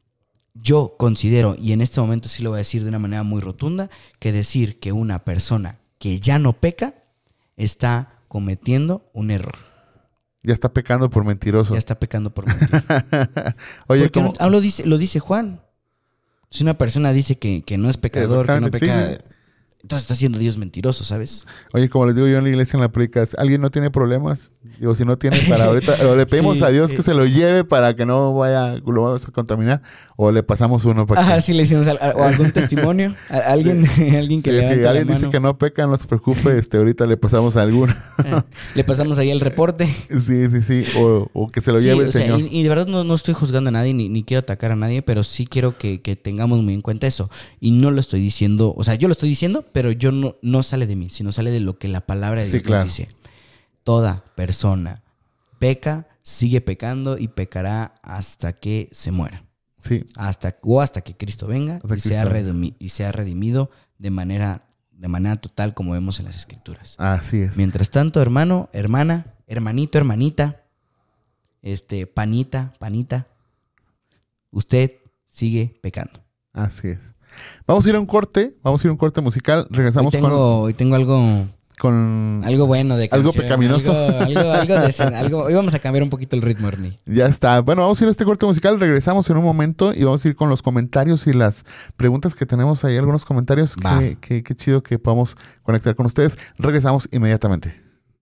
Yo considero, y en este momento sí lo voy a decir de una manera muy rotunda, que decir que una persona que ya no peca está cometiendo un error. Ya está pecando por mentiroso. Ya está pecando por mentir. Oye, Porque como... lo dice Juan. Si una persona dice que no es pecador, que no Exactamente, peca, sí, sí. entonces está siendo Dios mentiroso, ¿sabes? Oye, como les digo yo en la iglesia, en la predica, ¿alguien no tiene problemas? Digo, si no tiene para ahorita, o le pedimos Sí. a Dios que se lo lleve para que no lo vamos a contaminar, o le pasamos uno para que... Ajá, sí le hicimos o algún testimonio, alguien que Sí, levante si la alguien mano. dice que no peca, no se preocupe, ahorita le pasamos a alguno. Le pasamos ahí el reporte. Sí. O que se lo Sí, lleve el o sea, Señor. y de verdad no estoy juzgando a nadie ni quiero atacar a nadie, pero sí quiero que tengamos muy en cuenta eso. Y no lo estoy diciendo, o sea, yo lo estoy diciendo, pero yo no sale de mí, sino sale de lo que la palabra de Sí, Dios claro. nos dice. Toda persona peca, sigue pecando y pecará hasta que se muera. Sí, Hasta que Cristo venga Hasta y Cristo sea, venga. y sea redimido de manera de manera total como vemos en las Escrituras. Así es. Mientras tanto, hermano, hermana, hermanito, hermanita, panita, usted sigue pecando. Así es. Vamos a ir a un corte musical. Regresamos Hoy tengo algo bueno de canción. Algo pecaminoso. Hoy vamos a cambiar un poquito el ritmo, Ernie. Ya está. Bueno, vamos a ir a este corte musical. Regresamos en un momento y vamos a ir con los comentarios y las preguntas que tenemos ahí. Algunos comentarios. Qué chido que podamos conectar con ustedes. Regresamos inmediatamente.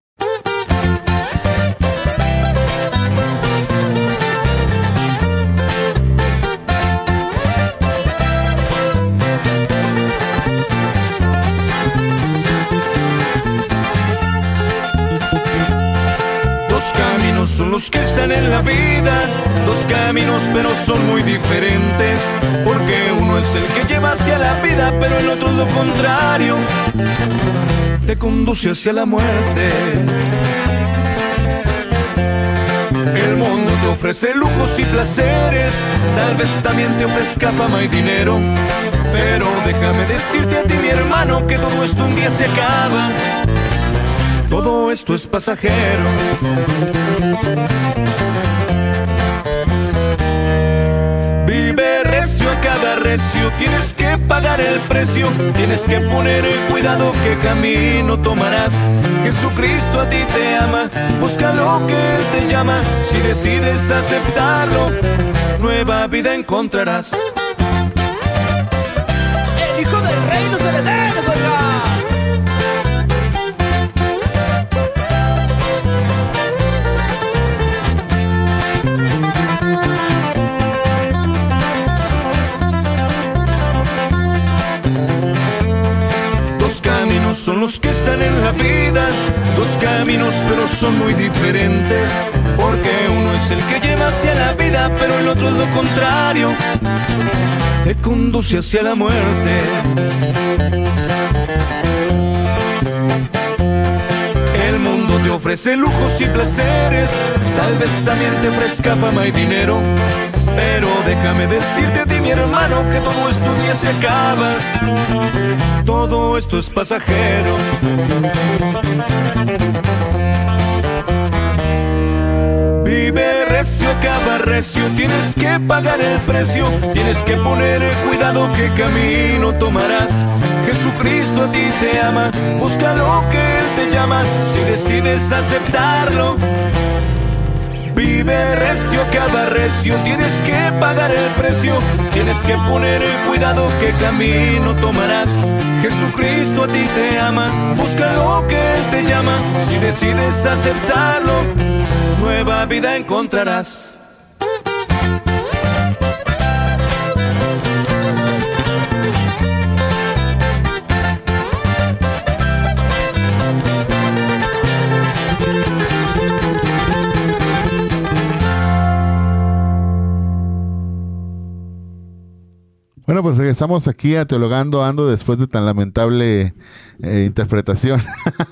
Dos caminos son los que están en la vida, dos caminos pero son muy diferentes, porque uno es el que lleva hacia la vida, pero el otro es lo contrario, te conduce hacia la muerte. El mundo te ofrece lujos y placeres, tal vez también te ofrezca fama y dinero, pero déjame decirte a ti, mi hermano, que todo esto un día se acaba. Todo esto es pasajero. Vive recio, acaba recio. Tienes que pagar el precio. Tienes que poner el cuidado qué camino tomarás. Jesucristo a ti te ama. Busca lo que Él te llama. Si decides aceptarlo, nueva vida encontrarás. El Hijo del Rey no se detiene, oiga. Dos caminos son los que están en la vida, dos caminos pero son muy diferentes, porque uno es el que lleva hacia la vida, pero el otro es lo contrario, te conduce hacia la muerte. El mundo te ofrece lujos y placeres, tal vez también te ofrezca fama y dinero, pero déjame decirte a ti, mi hermano, que todo esto un día se acaba. Todo esto es pasajero. Vive recio, acaba recio. Tienes que pagar el precio. Tienes que poner el cuidado qué camino tomarás. Jesucristo a ti te ama. Busca lo que Él te llama. Si decides aceptarlo, vive recio, acaba recio. Tienes que pagar el precio. Tienes que poner el cuidado qué camino tomarás. Jesucristo a ti te ama. Busca lo que Él te llama. Si decides aceptarlo, nueva vida encontrarás. Bueno, pues regresamos aquí a Teologando Ando después de tan lamentable interpretación.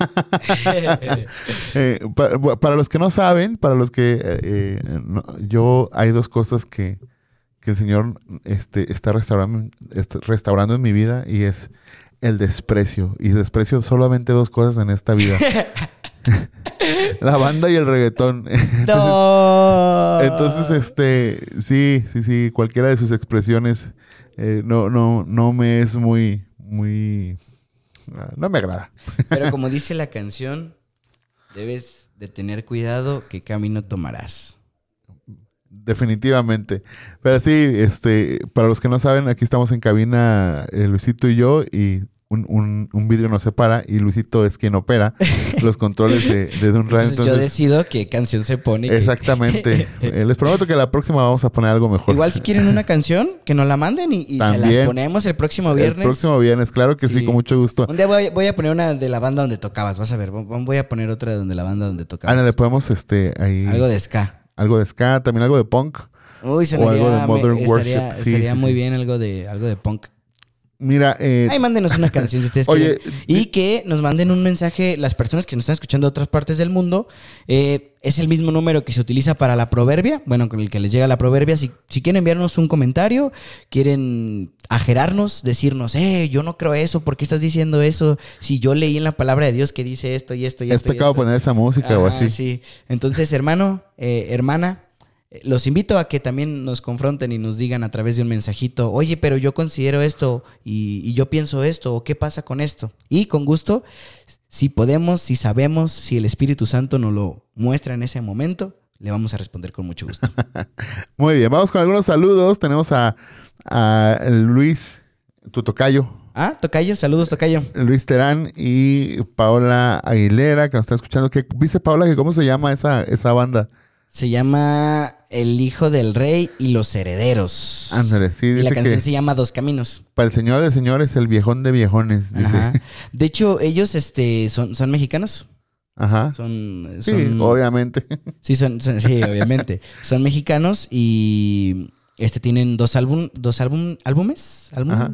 Para los que no saben, para los que yo hay dos cosas que el Señor está restaurando en mi vida, y es el desprecio. Y desprecio solamente dos cosas en esta vida. La banda y el reggaetón. Entonces, sí, cualquiera de sus expresiones no me es muy, no me agrada. Pero como dice la canción, debes de tener cuidado qué camino tomarás. Definitivamente. Pero sí, para los que no saben, aquí estamos en cabina, Luisito y yo, y un vidrio nos separa, y Luisito es quien opera los controles de un radio. Entonces yo decido qué canción se pone. Exactamente. Les prometo que la próxima vamos a poner algo mejor. Igual si quieren una canción, que nos la manden y se las ponemos el próximo viernes. El próximo viernes, claro que sí, con mucho gusto. Un día voy a poner una de la banda donde tocabas, vas a ver. Voy a poner otra de la banda donde tocabas. Le podemos ahí... Algo de ska. Algo de ska, también algo de punk. Uy, o algo de Modern Worship. Estaría muy bien algo de punk. Mira, Ahí mándenos una canción si ustedes Oye, quieren. Y que nos manden un mensaje, las personas que nos están escuchando de otras partes del mundo. Es el mismo número que se utiliza para la proverbia. Bueno, con el que les llega la proverbia. Si quieren enviarnos un comentario, quieren ajerarnos, decirnos, yo no creo eso, ¿por qué estás diciendo eso? Si yo leí en la palabra de Dios que dice esto y esto y es esto. pecado poner esa música o así. Sí. Entonces, hermano, hermana, los invito a que también nos confronten y nos digan a través de un mensajito, oye, pero yo considero esto y yo pienso esto, o qué pasa con esto. Y con gusto, si podemos, si sabemos, si el Espíritu Santo nos lo muestra en ese momento, le vamos a responder con mucho gusto. Muy bien, vamos con algunos saludos. Tenemos a Luis, tu tocayo. Tocayo, saludos, Tocayo. Luis Terán y Paola Aguilera, que nos está escuchando. Que dice Paola que cómo se llama esa banda. Se llama El Hijo del Rey y los Herederos. Ándale, sí, dice y la canción que se llama Dos Caminos. para el señor de señores, el viejón de viejones, dice. Ajá. De hecho, ellos son mexicanos. Ajá. Sí, obviamente. Sí, sí, obviamente. Son mexicanos y tienen dos álbumes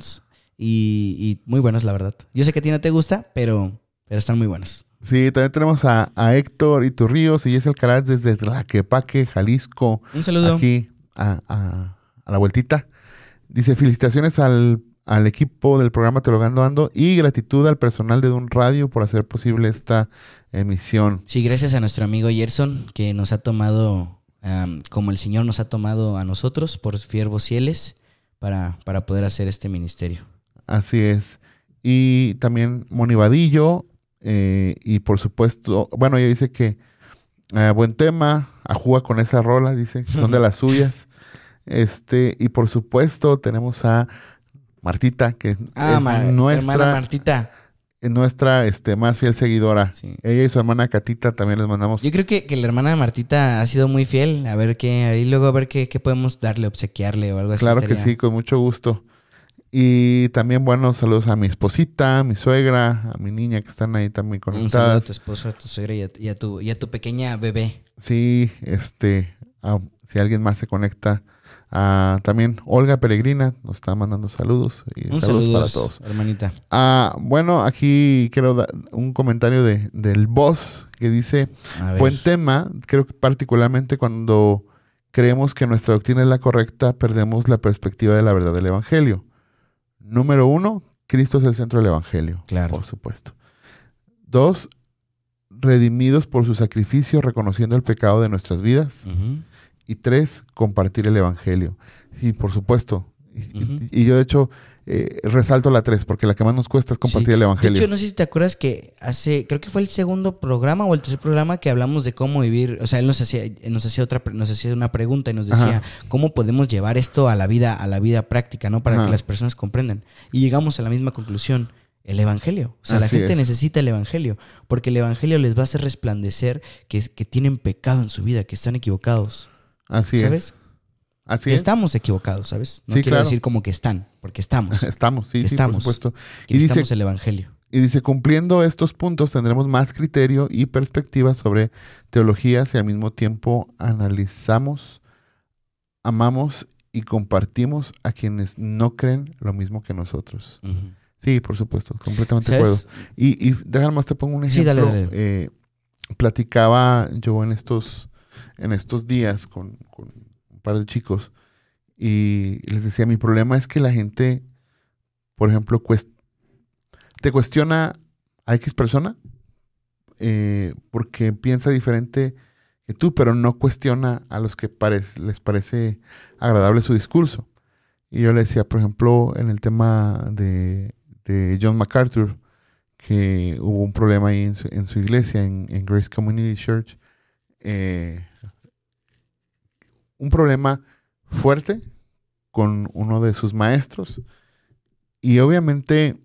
y muy buenos, la verdad. Yo sé que a ti no te gusta, pero están muy buenos. Sí, también tenemos a Héctor Iturríos y Jess Alcaraz desde Tlaquepaque, Jalisco. Un saludo. Aquí a la vueltita. Dice, felicitaciones al equipo del programa Teologando Ando y gratitud al personal de Dun Radio por hacer posible esta emisión. Sí, gracias a nuestro amigo Gerson, que nos ha tomado, como el Señor nos ha tomado a nosotros, por siervos fieles, para poder hacer este ministerio. Así es. Y también Moni Vadillo. Y por supuesto, bueno, ella dice que buen tema, ajúa con esa rola, dice, son de las suyas. Y por supuesto tenemos a Martita, que es nuestra hermana Martita. Nuestra más fiel seguidora. Sí. Ella y su hermana Catita también les mandamos. Yo creo que la hermana Martita ha sido muy fiel. A ver qué podemos darle, obsequiarle o algo así. Claro que sí, con mucho gusto. Y también, bueno, saludos a mi esposita, a mi suegra, a mi niña que están ahí también conectadas. Un saludo a tu esposo, a tu suegra y a tu pequeña bebé. Sí, si alguien más se conecta. También Olga Peregrina nos está mandando saludos. Y saludos para todos. Hermanita. Bueno, aquí quiero dar un comentario del boss que dice, buen tema, creo que particularmente cuando creemos que nuestra doctrina es la correcta, perdemos la perspectiva de la verdad del Evangelio. Número 1, Cristo es el centro del Evangelio. Claro. Por supuesto. 2, redimidos por su sacrificio, reconociendo el pecado de nuestras vidas. Uh-huh. Y 3, compartir el Evangelio. Sí, por supuesto. Y yo, de hecho, resalto la 3, porque la que más nos cuesta es compartir el Evangelio. De hecho, no sé si te acuerdas que creo que fue el segundo programa o el tercer programa que hablamos de cómo vivir. O sea, él nos hacía una pregunta y nos decía, ¿cómo podemos llevar esto a la vida práctica, ¿no? Para que las personas comprendan. Y llegamos a la misma conclusión. El Evangelio. O sea, la gente necesita el Evangelio. Porque el Evangelio les va a hacer resplandecer que tienen pecado en su vida, que están equivocados. Así ¿sabes? Es. Así que es. Estamos equivocados, ¿sabes? No sí, quiero claro. decir como que están, porque estamos. Estamos, sí, por supuesto. Y necesitamos el Evangelio. Y dice, cumpliendo estos puntos tendremos más criterio y perspectiva sobre teologías y al mismo tiempo analizamos, amamos y compartimos a quienes no creen lo mismo que nosotros. Uh-huh. Sí, por supuesto, completamente de acuerdo. Y déjame más te pongo un ejemplo. Sí, dale. Platicaba yo en estos días con un par de chicos y les decía, mi problema es que la gente, por ejemplo, te cuestiona a X persona porque piensa diferente que tú, pero no cuestiona a los que les parece agradable su discurso. Y yo le decía, por ejemplo, en el tema de John MacArthur, que hubo un problema ahí en su iglesia, en Grace Community Church, un problema fuerte con uno de sus maestros. Y obviamente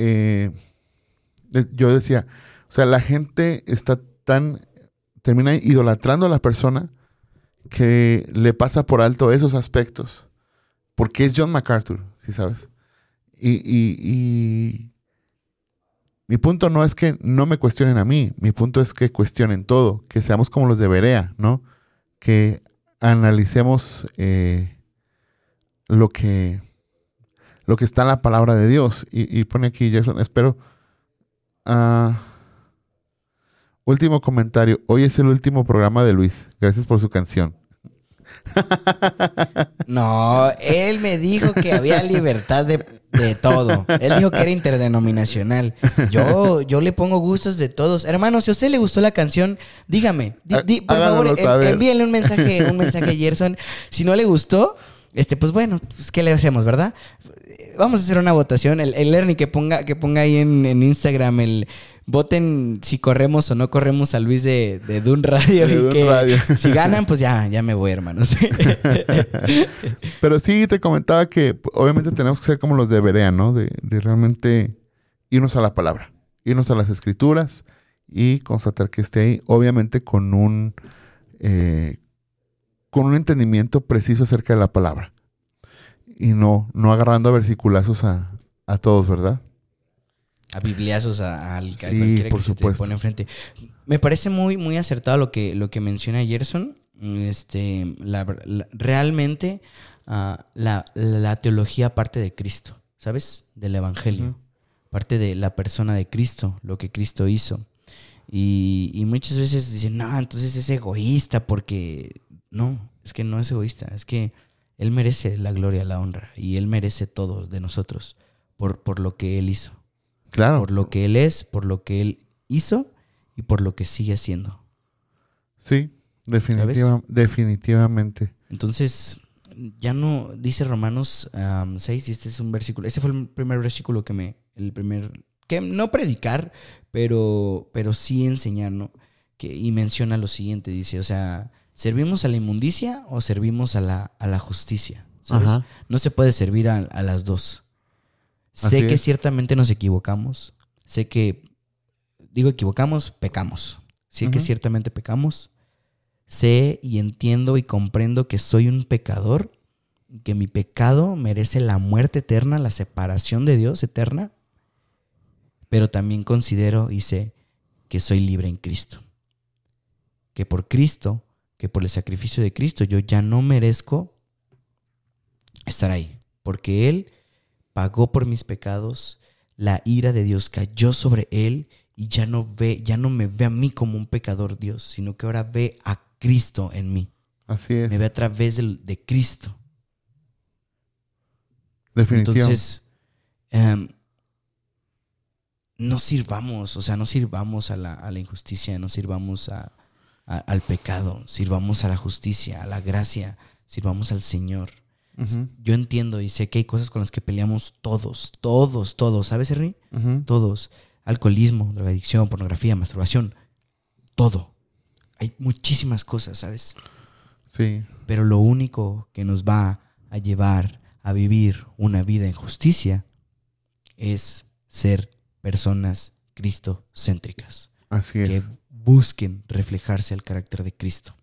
yo decía, o sea, la gente termina idolatrando a la persona que le pasa por alto esos aspectos, porque es John MacArthur, ¿sí sabes? Y mi punto no es que no me cuestionen a mí, mi punto es que cuestionen todo, que seamos como los de Berea, ¿no? Que analicemos lo que está en la palabra de Dios. Y pone aquí, Gerson, espero. Último comentario. Hoy es el último programa de Luis. Gracias por su canción. No, él me dijo que había libertad de todo. Él dijo que era interdenominacional. Yo le pongo gustos de todos. Hermano, si a usted le gustó la canción, dígame. Por favor, envíenle un mensaje a Gerson. Si no le gustó, pues bueno, pues ¿qué le hacemos, verdad? Vamos a hacer una votación. El Ernie que ponga ahí en Instagram voten si corremos o no corremos a Luis de Dun Radio. De y Dun que Radio. Si ganan, pues ya me voy, hermanos. Pero sí te comentaba que obviamente tenemos que ser como los de Berea, ¿no? De realmente irnos a la palabra, irnos a las escrituras y constatar que esté ahí, obviamente con un entendimiento preciso acerca de la palabra. Y no agarrando a versiculazos a todos, ¿verdad? A bibliazos al sí, cualquiera por que se te pone enfrente. Me parece muy, muy acertado lo que menciona Gerson. Realmente la teología parte de Cristo, ¿sabes? Del Evangelio. Parte de la persona de Cristo, lo que Cristo hizo. Y muchas veces dicen, no, entonces es egoísta porque... No, es que no es egoísta. Es que Él merece la gloria, la honra. Y Él merece todo de nosotros por lo que Él hizo. Claro. Por lo que Él es, por lo que Él hizo y por lo que sigue haciendo. Sí, definitivamente. Entonces, ya no dice Romanos 6, y este es un versículo. Este fue el primer versículo que no predicar, pero sí enseñar, ¿no? Y menciona lo siguiente, dice, o sea, ¿servimos a la inmundicia o servimos a la justicia? ¿Sabes? Ajá. No se puede servir a las dos. Sé que ciertamente nos equivocamos. Sé que, pecamos. Sé que ciertamente pecamos. Sé y entiendo y comprendo que soy un pecador, que mi pecado merece la muerte eterna, la separación de Dios eterna. Pero también considero y sé que soy libre en Cristo. Que por Cristo, que por el sacrificio de Cristo, yo ya no merezco estar ahí. Porque Él pagó por mis pecados, la ira de Dios cayó sobre Él y ya no me ve a mí como un pecador Dios, sino que ahora ve a Cristo en mí. Así es. Me ve a través de Cristo. Definitivamente. Entonces, no sirvamos a la injusticia, no sirvamos al pecado, sirvamos a la justicia, a la gracia, sirvamos al Señor. Yo entiendo y sé que hay cosas con las que peleamos todos, ¿sabes, Ernie? Todos. Alcoholismo, drogadicción, pornografía, masturbación, todo. Hay muchísimas cosas, ¿sabes? Sí. Pero lo único que nos va a llevar a vivir una vida en justicia es ser personas cristocéntricas. Así es. Que busquen reflejarse al carácter de Cristo.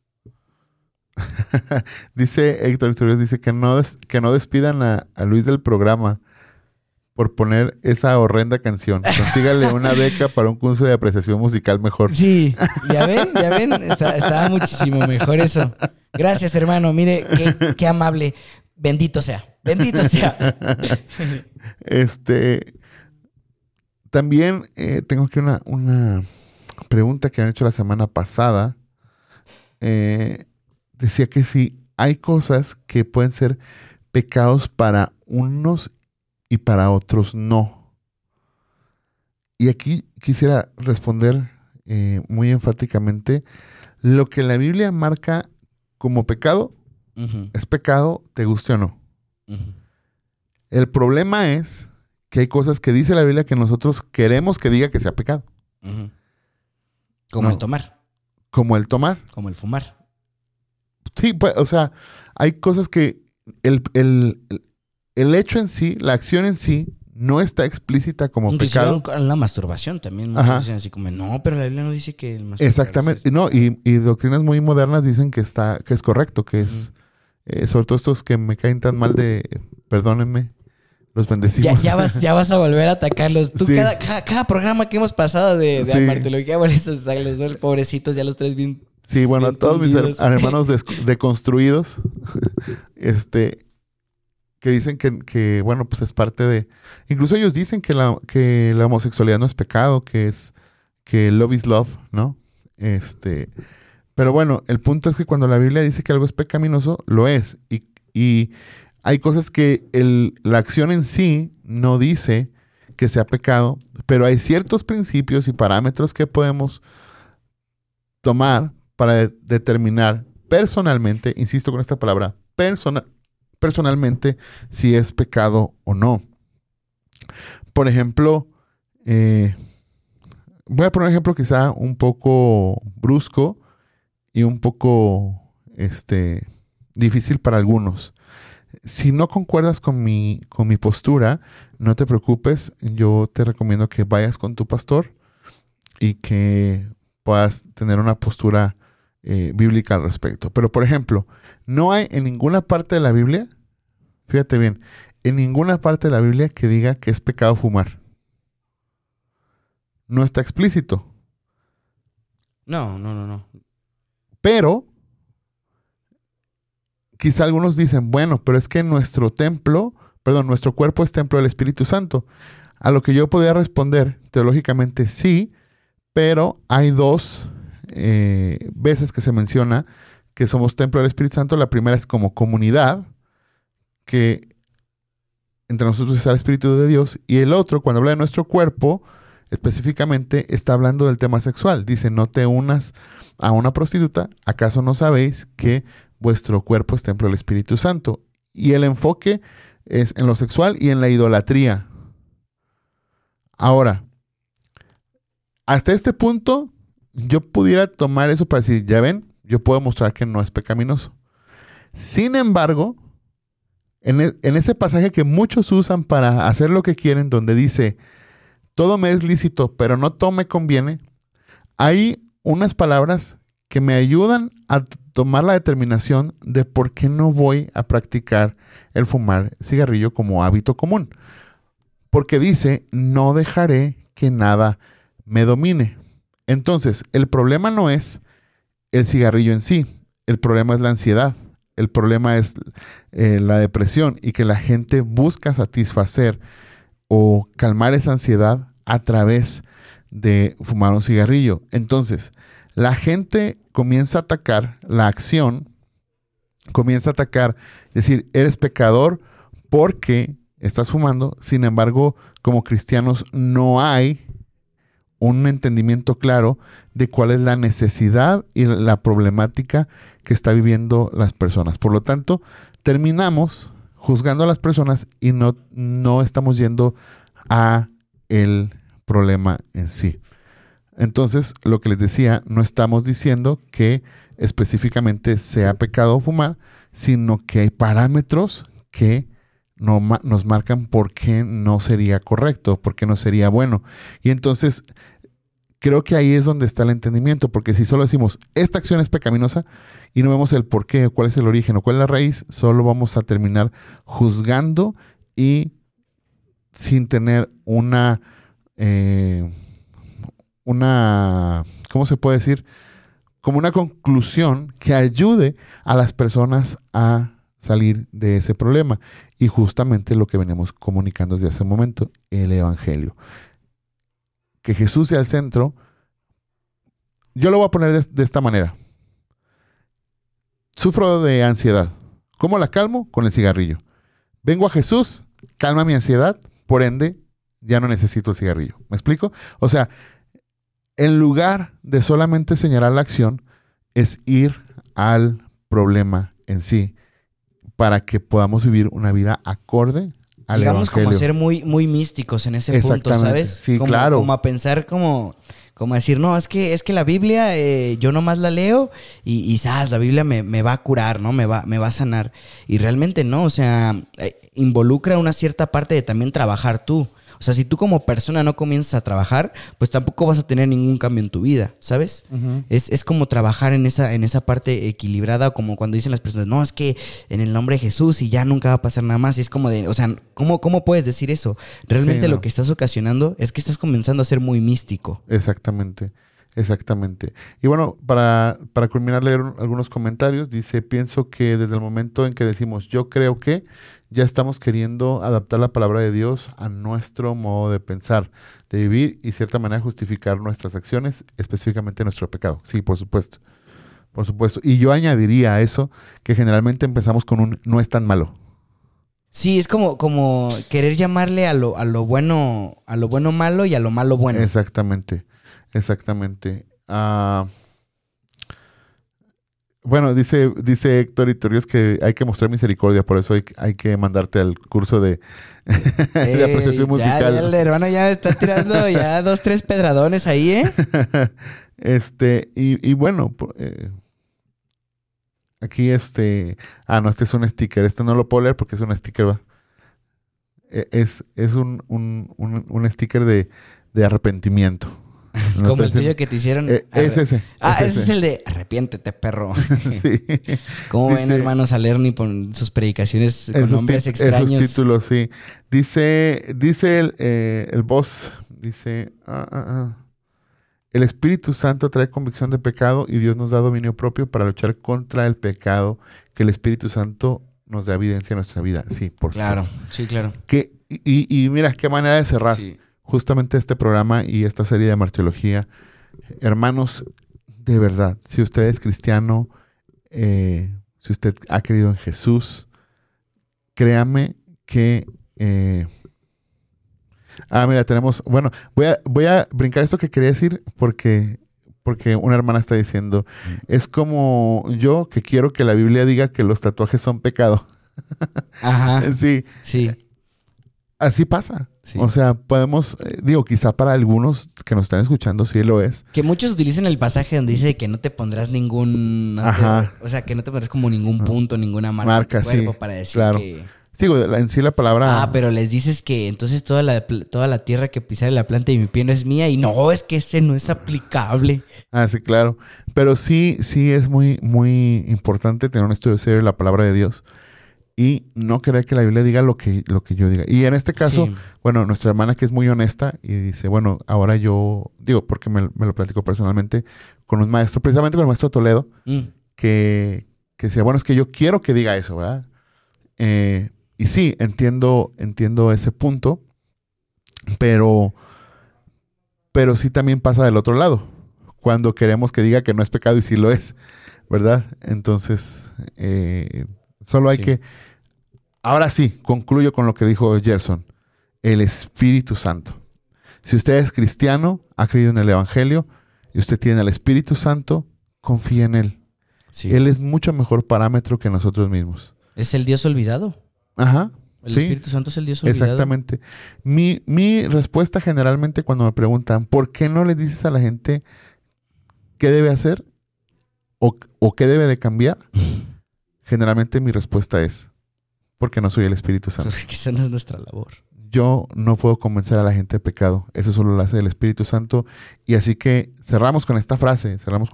Dice Héctor Victorios, dice que no despidan a Luis del programa por poner esa horrenda canción. Consígale una beca para un curso de apreciación musical mejor. Sí, ya ven, estaba muchísimo mejor eso. Gracias, hermano, mire, qué amable. Bendito sea. También tengo aquí una pregunta que han hecho la semana pasada. Decía que si hay cosas que pueden ser pecados para unos y para otros no. Y aquí quisiera responder muy enfáticamente. Lo que la Biblia marca como pecado es pecado, te guste o no. El problema es que hay cosas que dice la Biblia que nosotros queremos que diga que sea pecado. Como el tomar. Como el tomar. Como el fumar. Sí, pues, o sea, hay cosas que el hecho en sí, la acción en sí, no está explícita como inclusive pecado. Con la masturbación también. Muchos dicen así como, no, pero la Biblia no dice que el masturbar. Exactamente. No, y doctrinas muy modernas dicen que es correcto, que es, sobre todo estos que me caen tan mal perdónenme, los bendecimos. Ya vas a volver a atacarlos. Tú, sí. cada programa que hemos pasado de sí. amarteología, bueno, esos pobrecitos, ya los tres bien. Sí, bueno, a todos mis hermanos deconstruidos, que dicen que bueno, pues es parte de... Incluso ellos dicen que la homosexualidad no es pecado, que love is love, ¿no? Pero bueno, el punto es que cuando la Biblia dice que algo es pecaminoso, lo es. Y hay cosas que la acción en sí no dice que sea pecado, pero hay ciertos principios y parámetros que podemos tomar para determinar personalmente, insisto con esta palabra, personalmente, si es pecado o no. Por ejemplo, voy a poner un ejemplo quizá un poco brusco y un poco difícil para algunos. Si no concuerdas con mi postura, no te preocupes. Yo te recomiendo que vayas con tu pastor y que puedas tener una postura bíblica al respecto. Pero, por ejemplo, no hay en ninguna parte de la Biblia, fíjate bien, en ninguna parte de la Biblia que diga que es pecado fumar. No está explícito. No. Pero quizá algunos dicen, bueno, pero es que nuestro cuerpo es templo del Espíritu Santo. A lo que yo podría responder teológicamente sí, pero hay dos veces que se menciona que somos templo del Espíritu Santo. La primera es como comunidad, que entre nosotros está el Espíritu de Dios, y el otro, cuando habla de nuestro cuerpo, específicamente está hablando del tema sexual. Dice, no te unas a una prostituta, ¿acaso no sabéis que vuestro cuerpo es templo del Espíritu Santo? Y el enfoque es en lo sexual y en la idolatría. Ahora, hasta este punto, yo pudiera tomar eso para decir, ya ven, yo puedo mostrar que no es pecaminoso. Sin embargo, en ese pasaje que muchos usan para hacer lo que quieren, donde dice, todo me es lícito, pero no todo me conviene, hay unas palabras que me ayudan a tomar la determinación de por qué no voy a practicar el fumar cigarrillo como hábito común. Porque dice, no dejaré que nada me domine. Entonces, el problema no es el cigarrillo en sí, el problema es la ansiedad, el problema es la depresión, y que la gente busca satisfacer o calmar esa ansiedad a través de fumar un cigarrillo. Entonces, la gente comienza a atacar la acción, comienza a atacar, decir, eres pecador porque estás fumando. Sin embargo, como cristianos no hay un entendimiento claro de cuál es la necesidad y la problemática que está viviendo las personas. Por lo tanto, terminamos juzgando a las personas y no estamos yendo a el problema en sí. Entonces, lo que les decía, no estamos diciendo que específicamente sea pecado fumar, sino que hay parámetros que nos marcan por qué no sería correcto, por qué no sería bueno. Y entonces, creo que ahí es donde está el entendimiento, porque si solo decimos, esta acción es pecaminosa, y no vemos el por qué, cuál es el origen o cuál es la raíz, solo vamos a terminar juzgando y sin tener una ¿cómo se puede decir? Como una conclusión que ayude a las personas a salir de ese problema. Y justamente lo que venimos comunicando desde hace un momento, el Evangelio. Que Jesús sea el centro. Yo lo voy a poner de esta manera. Sufro de ansiedad. ¿Cómo la calmo? Con el cigarrillo. Vengo a Jesús, calma mi ansiedad, por ende, ya no necesito el cigarrillo. ¿Me explico? O sea, en lugar de solamente señalar la acción, es ir al problema en sí, para que podamos vivir una vida acorde al digamos Evangelio. Como ser muy, muy místicos en ese punto, ¿sabes? Sí, claro. Como a pensar como decir, no, es que la Biblia, yo nomás la leo y ¿sabes? La Biblia me va a curar, ¿no? Me va a sanar. Y realmente no, o sea, involucra una cierta parte de también trabajar tú. O sea, si tú como persona no comienzas a trabajar, pues tampoco vas a tener ningún cambio en tu vida, ¿sabes? Uh-huh. Es como trabajar en esa parte equilibrada, como cuando dicen las personas, no, es que en el nombre de Jesús y ya nunca va a pasar nada más. Y es como de, o sea, ¿cómo puedes decir eso? Realmente sí, no. Lo que estás ocasionando es que estás comenzando a ser muy místico. Exactamente. Exactamente. Y bueno, para culminar, leer algunos comentarios. Dice, pienso que desde el momento en que decimos yo creo que, ya estamos queriendo adaptar la palabra de Dios a nuestro modo de pensar, de vivir y de cierta manera justificar nuestras acciones, específicamente nuestro pecado. Sí, por supuesto. Por supuesto. Y yo añadiría a eso que generalmente empezamos con un no es tan malo. Sí, es como querer llamarle a lo bueno malo y a lo malo bueno. Exactamente. Bueno, dice Héctor Itorios que hay que mostrar misericordia, por eso hay que mandarte al curso de apreciación musical. Ya el hermano ya está tirando ya 2, 3 pedradones ahí, ¿eh? Y bueno, aquí no, este es un sticker. Este no lo puedo leer porque es un sticker, ¿va? Es un sticker de arrepentimiento. No como el tuyo que te hicieron. Es ese. Ese es el de arrepiéntete, perro. Sí. ¿Cómo ven, hermanos, a Lerny con sus predicaciones con nombres extraños? Esos títulos, sí. Dice el boss, dice... El Espíritu Santo trae convicción de pecado y Dios nos da dominio propio para luchar contra el pecado, que el Espíritu Santo nos da evidencia en nuestra vida. Sí, por claro, supuesto. sí, claro. Y mira, qué manera de cerrar justamente este programa y esta serie de martiología. Hermanos, de verdad, si usted es cristiano, si usted ha creído en Jesús, créame que... mira, tenemos... Bueno, voy a brincar esto que quería decir porque una hermana está diciendo, es como yo que quiero que la Biblia diga que los tatuajes son pecado. Ajá. Sí. Así pasa. Sí. O sea, podemos... quizá para algunos que nos están escuchando sí lo es. Que muchos utilizan el pasaje donde dice que no te pondrás ningún... Ajá. O sea, que no te pondrás como ningún punto, ninguna marca en tu cuerpo para decir claro. que... Sí, en sí la palabra... pero les dices que entonces toda la tierra que pisare la planta de mi pie no es mía. Y no, es que ese no es aplicable. Sí, claro. Pero sí es muy, muy importante tener un estudio serio de la palabra de Dios. Y no querer que la Biblia diga lo que yo diga. Y en este caso, bueno, nuestra hermana que es muy honesta y dice, bueno, ahora yo... porque me lo platico personalmente con un maestro, precisamente con el maestro Toledo, que decía, bueno, es que yo quiero que diga eso, ¿verdad? Y sí, entiendo ese punto, pero sí también pasa del otro lado, cuando queremos que diga que no es pecado y sí lo es, ¿verdad? Entonces, solo hay que... Ahora sí, concluyo con lo que dijo Gerson, el Espíritu Santo. Si usted es cristiano, ha creído en el Evangelio, y usted tiene el Espíritu Santo, confía en Él. Sí. Él es mucho mejor parámetro que nosotros mismos. ¿Es el Dios olvidado? Ajá. El Espíritu Santo es el Dios olvidado. Exactamente. Mi respuesta generalmente cuando me preguntan ¿por qué no le dices a la gente qué debe hacer o qué debe de cambiar? Generalmente mi respuesta es porque no soy el Espíritu Santo. Porque esa no es nuestra labor. Yo no puedo convencer a la gente de pecado. Eso solo lo hace el Espíritu Santo. Y así que cerramos con esta frase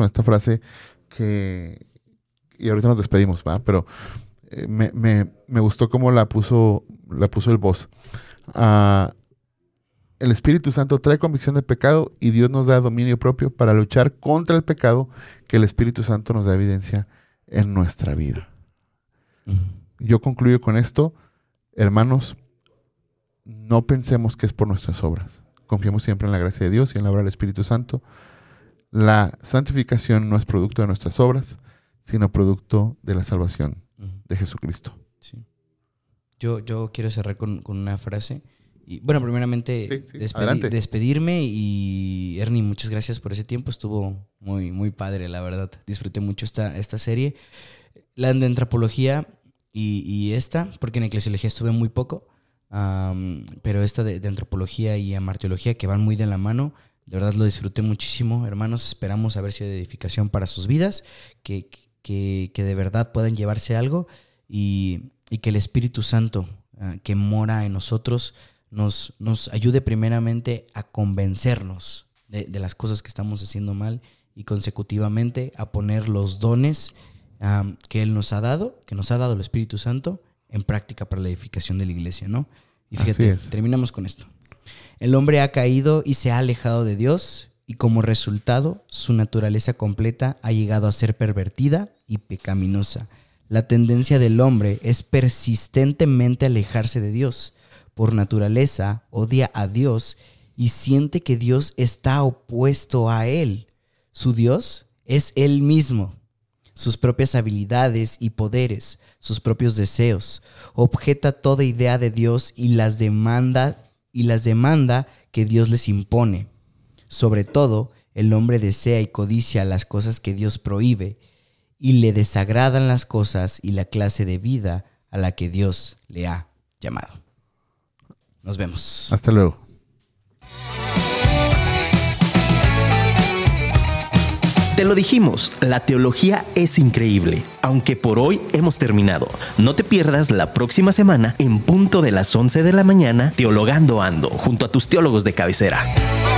que... Y ahorita nos despedimos, ¿va? Pero... Me gustó cómo la puso el boss. El Espíritu Santo trae convicción de pecado y Dios nos da dominio propio para luchar contra el pecado, que el Espíritu Santo nos da evidencia en nuestra vida. Yo concluyo con esto. Hermanos, no pensemos que es por nuestras obras. Confiemos siempre en la gracia de Dios y en la obra del Espíritu Santo. La santificación no es producto de nuestras obras, sino producto de la salvación de Jesucristo. Sí. Yo quiero cerrar con una frase. Y bueno, primeramente despedirme. Y Ernie, muchas gracias por ese tiempo. Estuvo muy, muy padre, la verdad. Disfruté mucho esta serie. La de antropología y esta, porque en eclesiología estuve muy poco. Pero esta de antropología y amarteología, que van muy de la mano, de verdad lo disfruté muchísimo. Hermanos, esperamos haber sido de edificación para sus vidas, que de verdad puedan llevarse algo y que el Espíritu Santo que mora en nosotros nos ayude primeramente a convencernos de las cosas que estamos haciendo mal y consecutivamente a poner los dones que Él nos ha dado, que nos ha dado el Espíritu Santo, en práctica para la edificación de la iglesia, ¿no? Y fíjate, terminamos con esto. El hombre ha caído y se ha alejado de Dios y como resultado, su naturaleza completa ha llegado a ser pervertida y pecaminosa. La tendencia del hombre es persistentemente alejarse de Dios. Por naturaleza, odia a Dios y siente que Dios está opuesto a él. Su Dios es él mismo, sus propias habilidades y poderes, sus propios deseos. Objeta toda idea de Dios y las demanda que Dios les impone. Sobre todo, el hombre desea y codicia las cosas que Dios prohíbe y le desagradan las cosas y la clase de vida a la que Dios le ha llamado. Nos vemos. Hasta luego. Te lo dijimos, la teología es increíble. Aunque por hoy hemos terminado. No te pierdas la próxima semana en punto de las 11 de la mañana, Teologando Ando, junto a tus teólogos de cabecera.